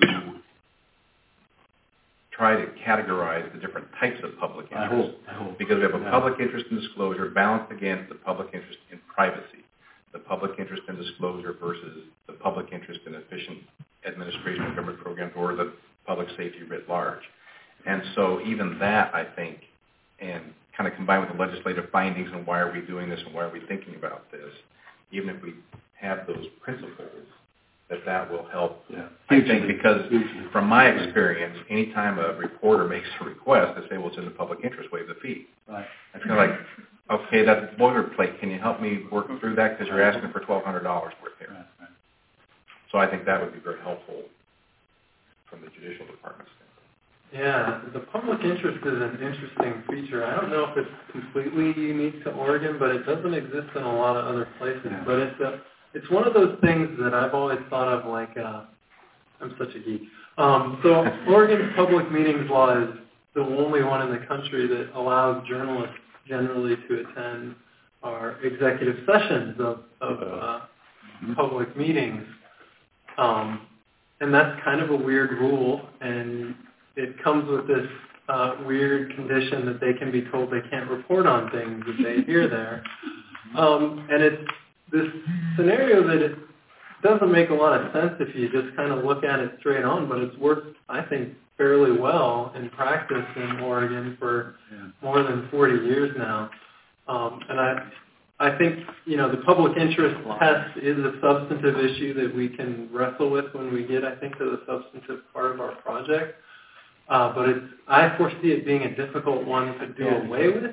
try to categorize the different types of public interest. I hope, I hope. Because we have a yeah. public interest in disclosure balanced against the public interest in privacy, the public interest in disclosure versus the public interest in efficient administration of government programs or the public safety writ large. And so even that, I think, and kind of combined with the legislative findings and why are we doing this and why are we thinking about this, even if we have those principles, that that will help. Yeah. I think because from my experience, anytime a reporter makes a request, they say, well, it's in the public interest, waive the fee. Right. It's kind of like, okay, that's boilerplate. Can you help me work through that because you're asking for twelve hundred dollars worth here? Right, right. So I think that would be very helpful from the judicial department standpoint. Yeah, the public interest is an interesting feature. I don't know if it's completely unique to Oregon, but it doesn't exist in a lot of other places. Yeah. But it's a, it's one of those things that I've always thought of like, uh, I'm such a geek. Um, so Oregon's public meetings law is the only one in the country that allows journalists generally to attend our executive sessions of, of uh, public meetings. Um, and that's kind of a weird rule, and it comes with this uh, weird condition that they can be told they can't report on things that they hear there. Um, and it's this scenario that it doesn't make a lot of sense if you just kind of look at it straight on, but it's worked, I think, fairly well in practice in Oregon for yeah. more than forty years now. Um, and I, I think, you know, the public interest test is a substantive issue that we can wrestle with when we get, I think, to the substantive part of our project. Uh, but it's, I foresee it being a difficult one to do away with,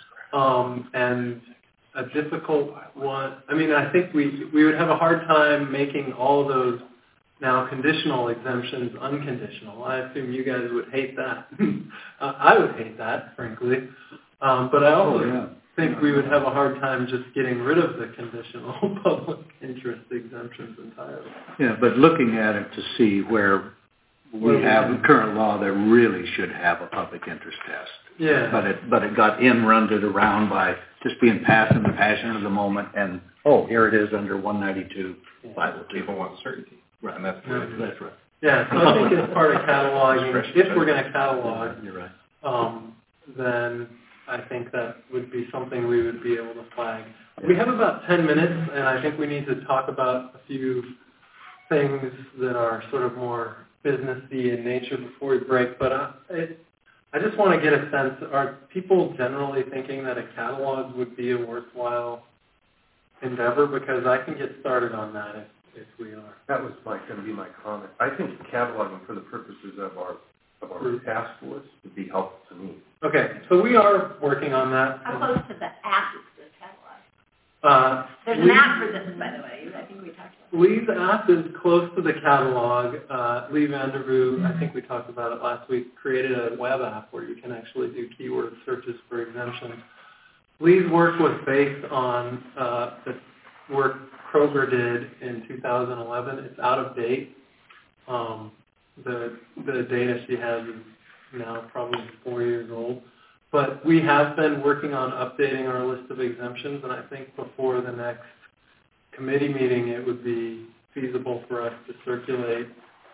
um, and a difficult one. I mean, I think we we would have a hard time making all of those now conditional exemptions unconditional. I assume you guys would hate that. uh, I would hate that, frankly. Um, but I also oh, yeah. think we would have a hard time just getting rid of the conditional public interest exemptions entirely. Yeah, but looking at it to see where we have a current law that really should have a public interest test. Yeah. But it but it got in-runded around by just being passed in the passion of the moment, and, oh, here it is under one ninety-two. Yeah. People want certainty. Right. And that's, right. that's right. Yeah, so I think as part of cataloging, if we're going to catalog, You're right. um, then I think that would be something we would be able to flag. We have about ten minutes, and I think we need to talk about a few things that are sort of more businessy in nature before we break. But I, it, I just want to get a sense, are people generally thinking that a catalog would be a worthwhile endeavor? Because I can get started on that if, if we are. That was my, going to be my comment. I think cataloging for the purposes of our of our task force would be helpful to me. Okay, so we are working on that. How close to the app is the catalog? Uh, There's an app for this, by the way. I think we talked about it. Lee's app is close to the catalog. Uh, Lee Vandervoo, I think we talked about it last week, created a web app where you can actually do keyword searches for exemptions. Lee's work was based on uh, the work Kroger did in two thousand eleven. It's out of date. Um, the the data she has is now probably four years old. But we have been working on updating our list of exemptions, and I think before the next committee meeting it would be feasible for us to circulate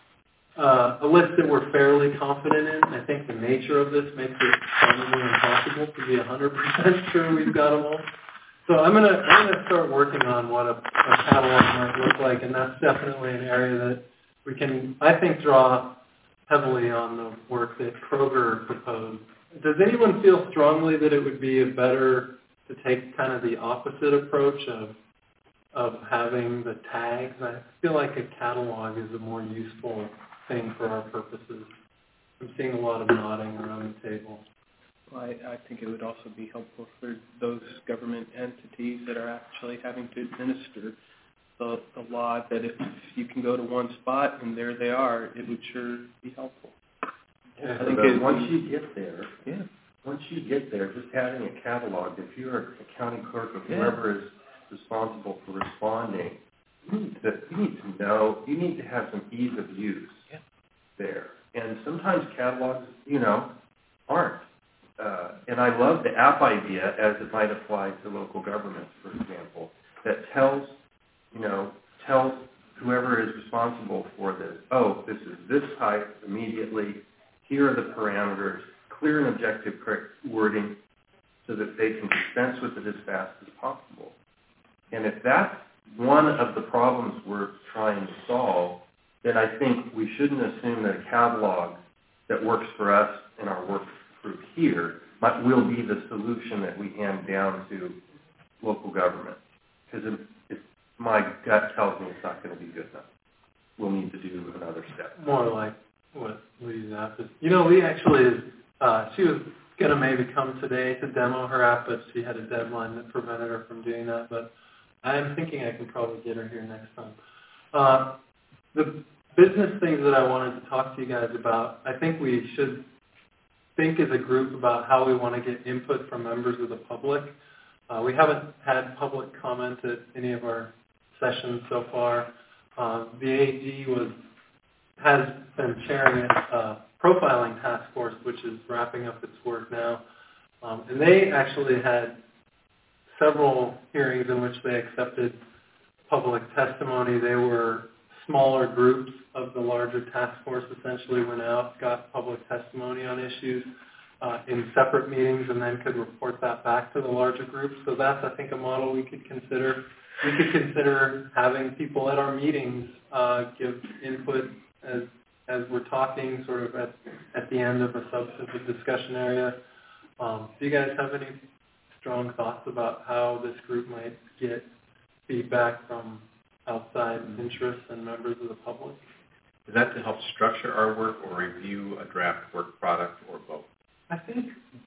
uh, a list that we're fairly confident in. I think the nature of this makes it probably impossible to be one hundred percent sure we've got them all. So I'm going to I'm going to start working on what a, a catalog might look like, and that's definitely an area that we can, I think, draw heavily on the work that Kroger proposed. Does anyone feel strongly that it would be better to take kind of the opposite approach of of having the tags? I feel like a catalog is a more useful thing for our purposes. I'm seeing a lot of nodding around the table. Well, I, I think it would also be helpful for those government entities that are actually having to administer the, the law, that if you can go to one spot and there they are, it would sure be helpful. Yeah, I think it, once you get there, yeah. Once you get there, just having a catalog, if you're a county clerk or whoever yeah. is responsible for responding, you need to you need to know, you need to have some ease of use yeah. there. And sometimes catalogs, you know, aren't. Uh, and I love the app idea as it might apply to local governments, for example, that tells, you know, tells whoever is responsible for this, oh, this is this type immediately, here are the parameters, clear and objective correct wording so that they can dispense with it as fast as possible. And if that's one of the problems we're trying to solve, then I think we shouldn't assume that a catalog that works for us in our work group here might, will be the solution that we hand down to local government. Because if, if my gut tells me it's not going to be good enough, we'll need to do another step. More like what Lee's app is. You know, Lee actually is, uh, she was going to maybe come today to demo her app, but she had a deadline that prevented her from doing that. But I am thinking I can probably get her here next time. Uh, the business things that I wanted to talk to you guys about, I think we should think as a group about how we want to get input from members of the public. Uh, we haven't had public comment at any of our sessions so far. Uh, the A A G was has been chairing a uh, profiling task force, which is wrapping up its work now. Um, and they actually had several hearings in which they accepted public testimony. They were smaller groups of the larger task force essentially went out, got public testimony on issues uh, in separate meetings, and then could report that back to the larger groups. So that's, I think, a model we could consider. We could consider having people at our meetings uh, give input as as we're talking, sort of at, at the end of a substantive discussion area. Um, do you guys have any strong thoughts about how this group might get feedback from outside interests and members of the public? Is that to help structure our work or review a draft work product or both? I think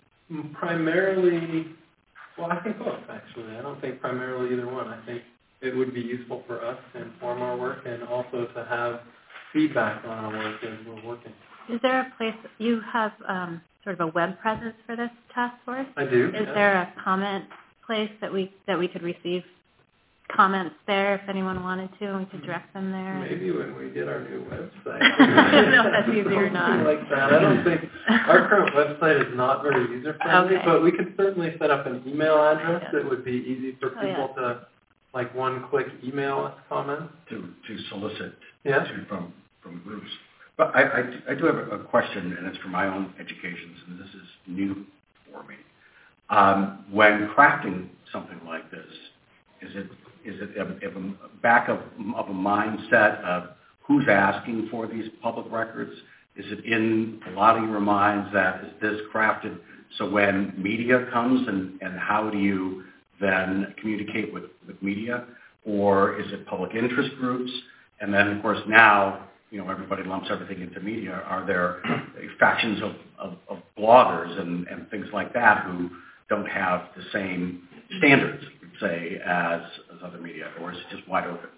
primarily, well, I think both, actually. I don't think primarily either one. I think it would be useful for us to inform our work and also to have feedback on our work as we're working. Is there a place, you have um, sort of a web presence for this task force? I do. Is yeah. there a comment place that we that we could receive comments there if anyone wanted to, and we could direct them there? Maybe when we get our new website. I don't know if that's easy or not. Like that. I don't think, our current website is not very user-friendly, Okay. but we could certainly set up an email address Yeah. that would be easy for Oh, people yeah. to, like, one-click email us comments. to, to solicit Yeah. to, from, from groups. But I, I, I do have a question, and it's for my own education, and this is new for me. Um, when crafting something like this, is it is it a, a back of, of a mindset of who's asking for these public records? Is it in a lot of your minds that is this crafted so when media comes, and, and how do you then communicate with, with media? Or is it public interest groups? And then, of course, now, you know, everybody lumps everything into media. Are there factions of, of, of bloggers and, and things like that who don't have the same standards, say, as, as other media? Or is it just wide open?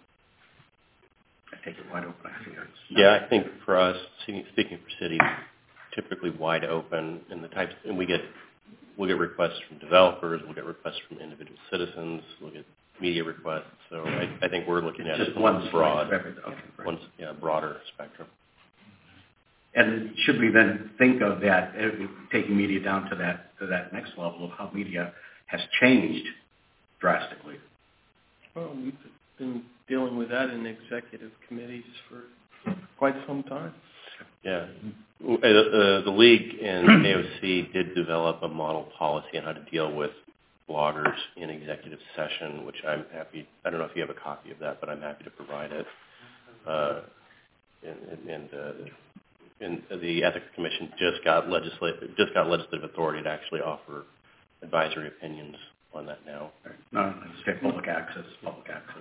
I take it wide open. I think it's Yeah, I think for us, speaking for cities, typically wide open in the types, and we get we'll get requests from developers, we'll get requests from individual citizens, we'll get media requests. So I, I think we're looking it's at just it one broad, okay, right. one yeah, broader spectrum. And should we then think of that, uh, taking media down to that to that next level of how media has changed drastically? Well, we've been dealing with that in executive committees for quite some time. Yeah. Uh, the, the League and A O C did develop a model policy on how to deal with bloggers in executive session, which I'm happy, I don't know if you have a copy of that, but I'm happy to provide it. Uh, and and, uh, and the Ethics Commission just got legislative, just got legislative authority to actually offer advisory opinions on that now. No, no, it's public access, public access.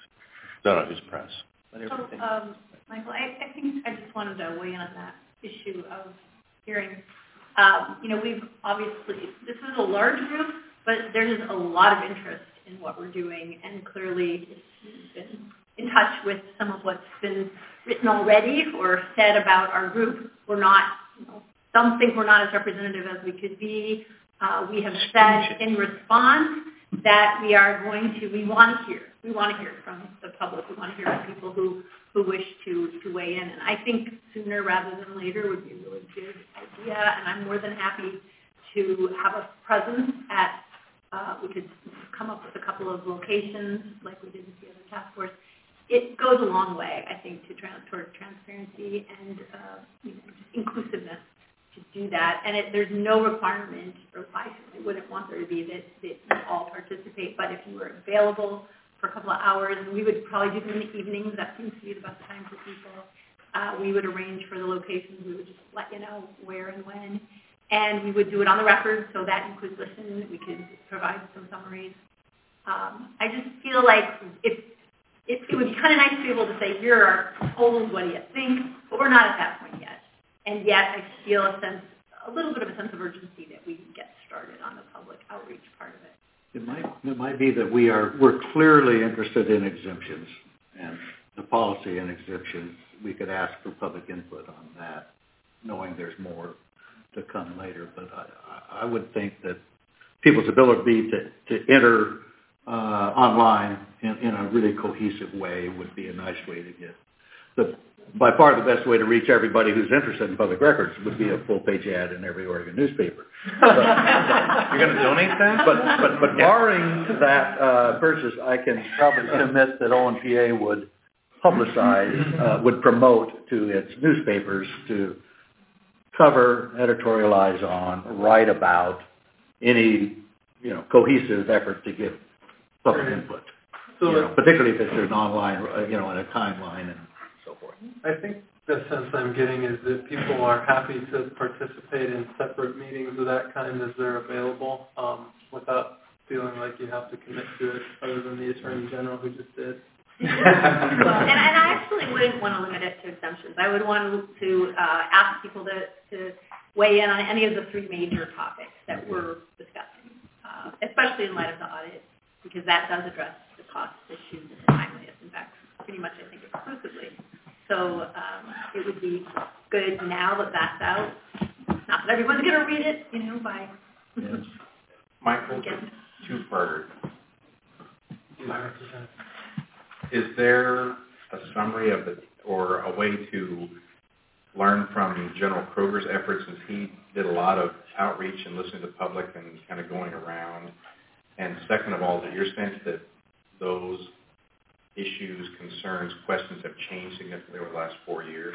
No, no, it's press. So, um, Michael, I, I think I just wanted to weigh in on that issue of hearing. Um, you know, we've obviously, this is a large group, but there's a lot of interest in what we're doing, and clearly it's been in touch with some of what's been written already or said about our group. We're not, you know, some think we're not as representative as we could be. Uh, we have said in response that we are going to, we want to hear, we want to hear from the public. We want to hear from people who, who wish to, to weigh in. And I think sooner rather than later would be a really good idea. And I'm more than happy to have a presence at, uh, we could come up with a couple of locations like we did with the other task force. It goes a long way, I think, to trans- toward transparency and uh, you know, just inclusiveness to do that. And it, there's no requirement, or I certainly wouldn't want there to be, that, that you all participate. But if you were available for a couple of hours, and we would probably do them in the evenings, that seems to be the best time for people. Uh, we would arrange for the locations. We would just let you know where and when. And we would do it on the record, so that you could listen. We could provide some summaries. Um, I just feel like if It, it would be kind of nice to be able to say, here are our polls, what do you think? But we're not at that point yet. And yet I feel a sense, a little bit of a sense of urgency that we get started on the public outreach part of it. It might, it might be that we are, we're clearly interested in exemptions and the policy and exemptions. We could ask for public input on that, knowing there's more to come later. But I, I would think that people's ability to, to enter Uh, online in, in a really cohesive way would be a nice way to get. The, by far the best way to reach everybody who's interested in public records would be a full-page ad in every Oregon newspaper. But, You're going to donate that? But, but, but barring that uh, purchase, I can probably commit that O M P A would publicize, uh, would promote to its newspapers to cover, editorialize on, write about any, you know, cohesive effort to give public input. So you know, particularly if there's an online, uh, you know, in a timeline and so forth. I think the sense I'm getting is that people are happy to participate in separate meetings of that kind as they're available, um, without feeling like you have to commit to it, other than the Attorney General who just did. well, and, and I actually wouldn't want to limit it to exemptions. I would want to uh, ask people to, to weigh in on any of the three major topics that we're discussing, uh, especially in light of the audit, because that does address the cost issues and the timeliness, in fact, pretty much, I think, exclusively. So um, it would be good now that that's out. Not that everyone's going to read it, you know, by yes. Michael, two-parter. Is there a summary of the, or a way to learn from General Kroger's efforts, since he did a lot of outreach and listening to the public and kind of going around? And second of all, is it your sense that those issues, concerns, questions have changed significantly over the last four years?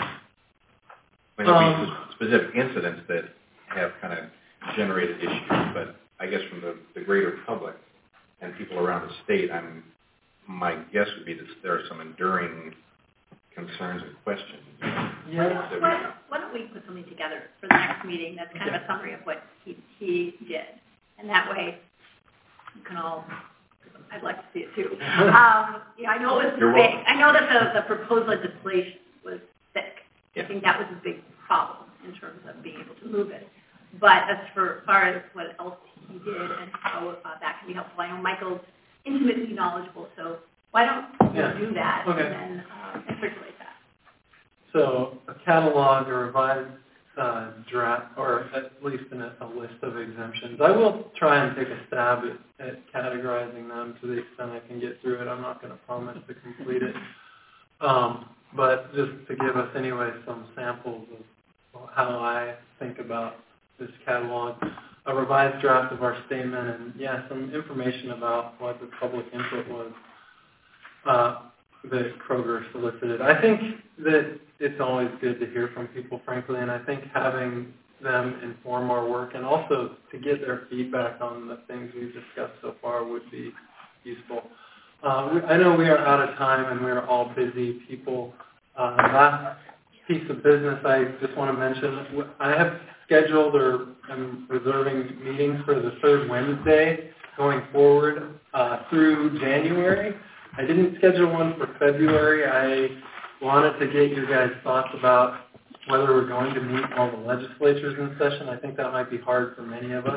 I mean, there'll be specific incidents that have kind of generated issues, but I guess from the, the greater public and people around the state, I'm, my guess would be that there are some enduring concerns and questions. Yeah. Why, why, why don't we put something together for the next meeting that's kind of a summary of what he, he did, and that way you can all. I'd like to see it too. Um, yeah, I know it was You're big. welcome. I know that the, the proposed legislation was thick. Yeah. I think that was a big problem in terms of being able to move it. But as for, far as what else he did and how uh, that can be helpful, I know Michael's intimately knowledgeable, so why don't we Yeah. do that Okay. and then um, and circulate that? So a catalog or revised uh, draft, or at least in a, a list of exemptions. I will try and take a stab at, at categorizing them to the extent I can get through it. I'm not going to promise to complete it. Um, but just to give us anyway some samples of how I think about this catalog, a revised draft of our statement, and yeah, some information about what the public input was uh, that Kroger solicited. I think that it's always good to hear from people, frankly, and I think having them inform our work and also to get their feedback on the things we've discussed so far would be useful. Uh, we, I know we are out of time and we are all busy people. Uh, last piece of business I just want to mention, I have scheduled or I'm reserving meetings for the third Wednesday going forward uh, through January. I didn't schedule one for February. I wanted to get your guys' thoughts about whether we're going to meet while the legislature's in session. I think that might be hard for many of us.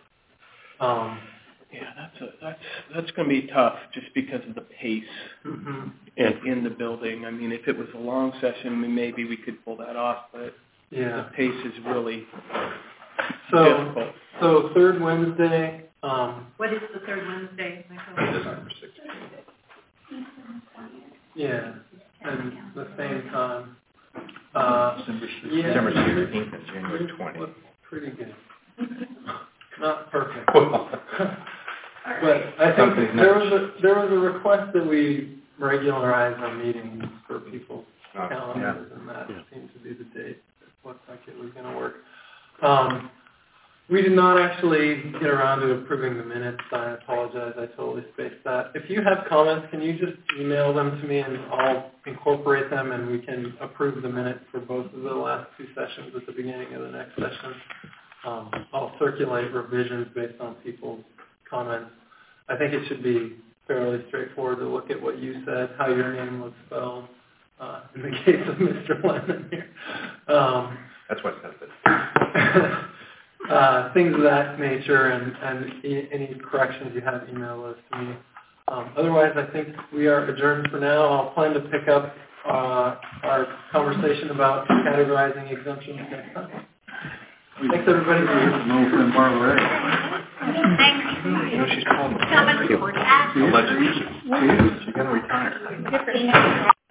Um, yeah, that's a, that's that's going to be tough just because of the pace mm-hmm. in, in the building. I mean, if it was a long session, maybe we could pull that off, but yeah. the pace is really so, difficult. So third Wednesday. Um, What is the third Wednesday, Michael? December sixteenth. Yeah, and the same time. Uh, December yeah, sixteenth and January twentieth. Pretty good. Not perfect. But I think there was a there was a request that we regularize our meetings for people's Oh, calendars, yeah. and that Yeah. seemed to be the date. It looked like it was going to work. Um, we did not actually get around to approving the minutes. I apologize. I totally spaced that. If you have comments, can you just email them to me, and I'll incorporate them, and we can approve the minutes for both of the last two sessions at the beginning of the next session. Um, I'll circulate revisions based on people's comments. I think it should be fairly straightforward to look at what you said, how your name was spelled, uh, in the case of Mister Lennon here. Um, That's what says it. uh, things of that nature, and, and e- any corrections you have, email those to me. Um, otherwise, I think we are adjourned for now. I'll plan to pick up uh, our conversation about categorizing exemptions next time. Thanks, everybody. Thanks. You know, she's called Comment report. allegedly. She's going to retire. Different.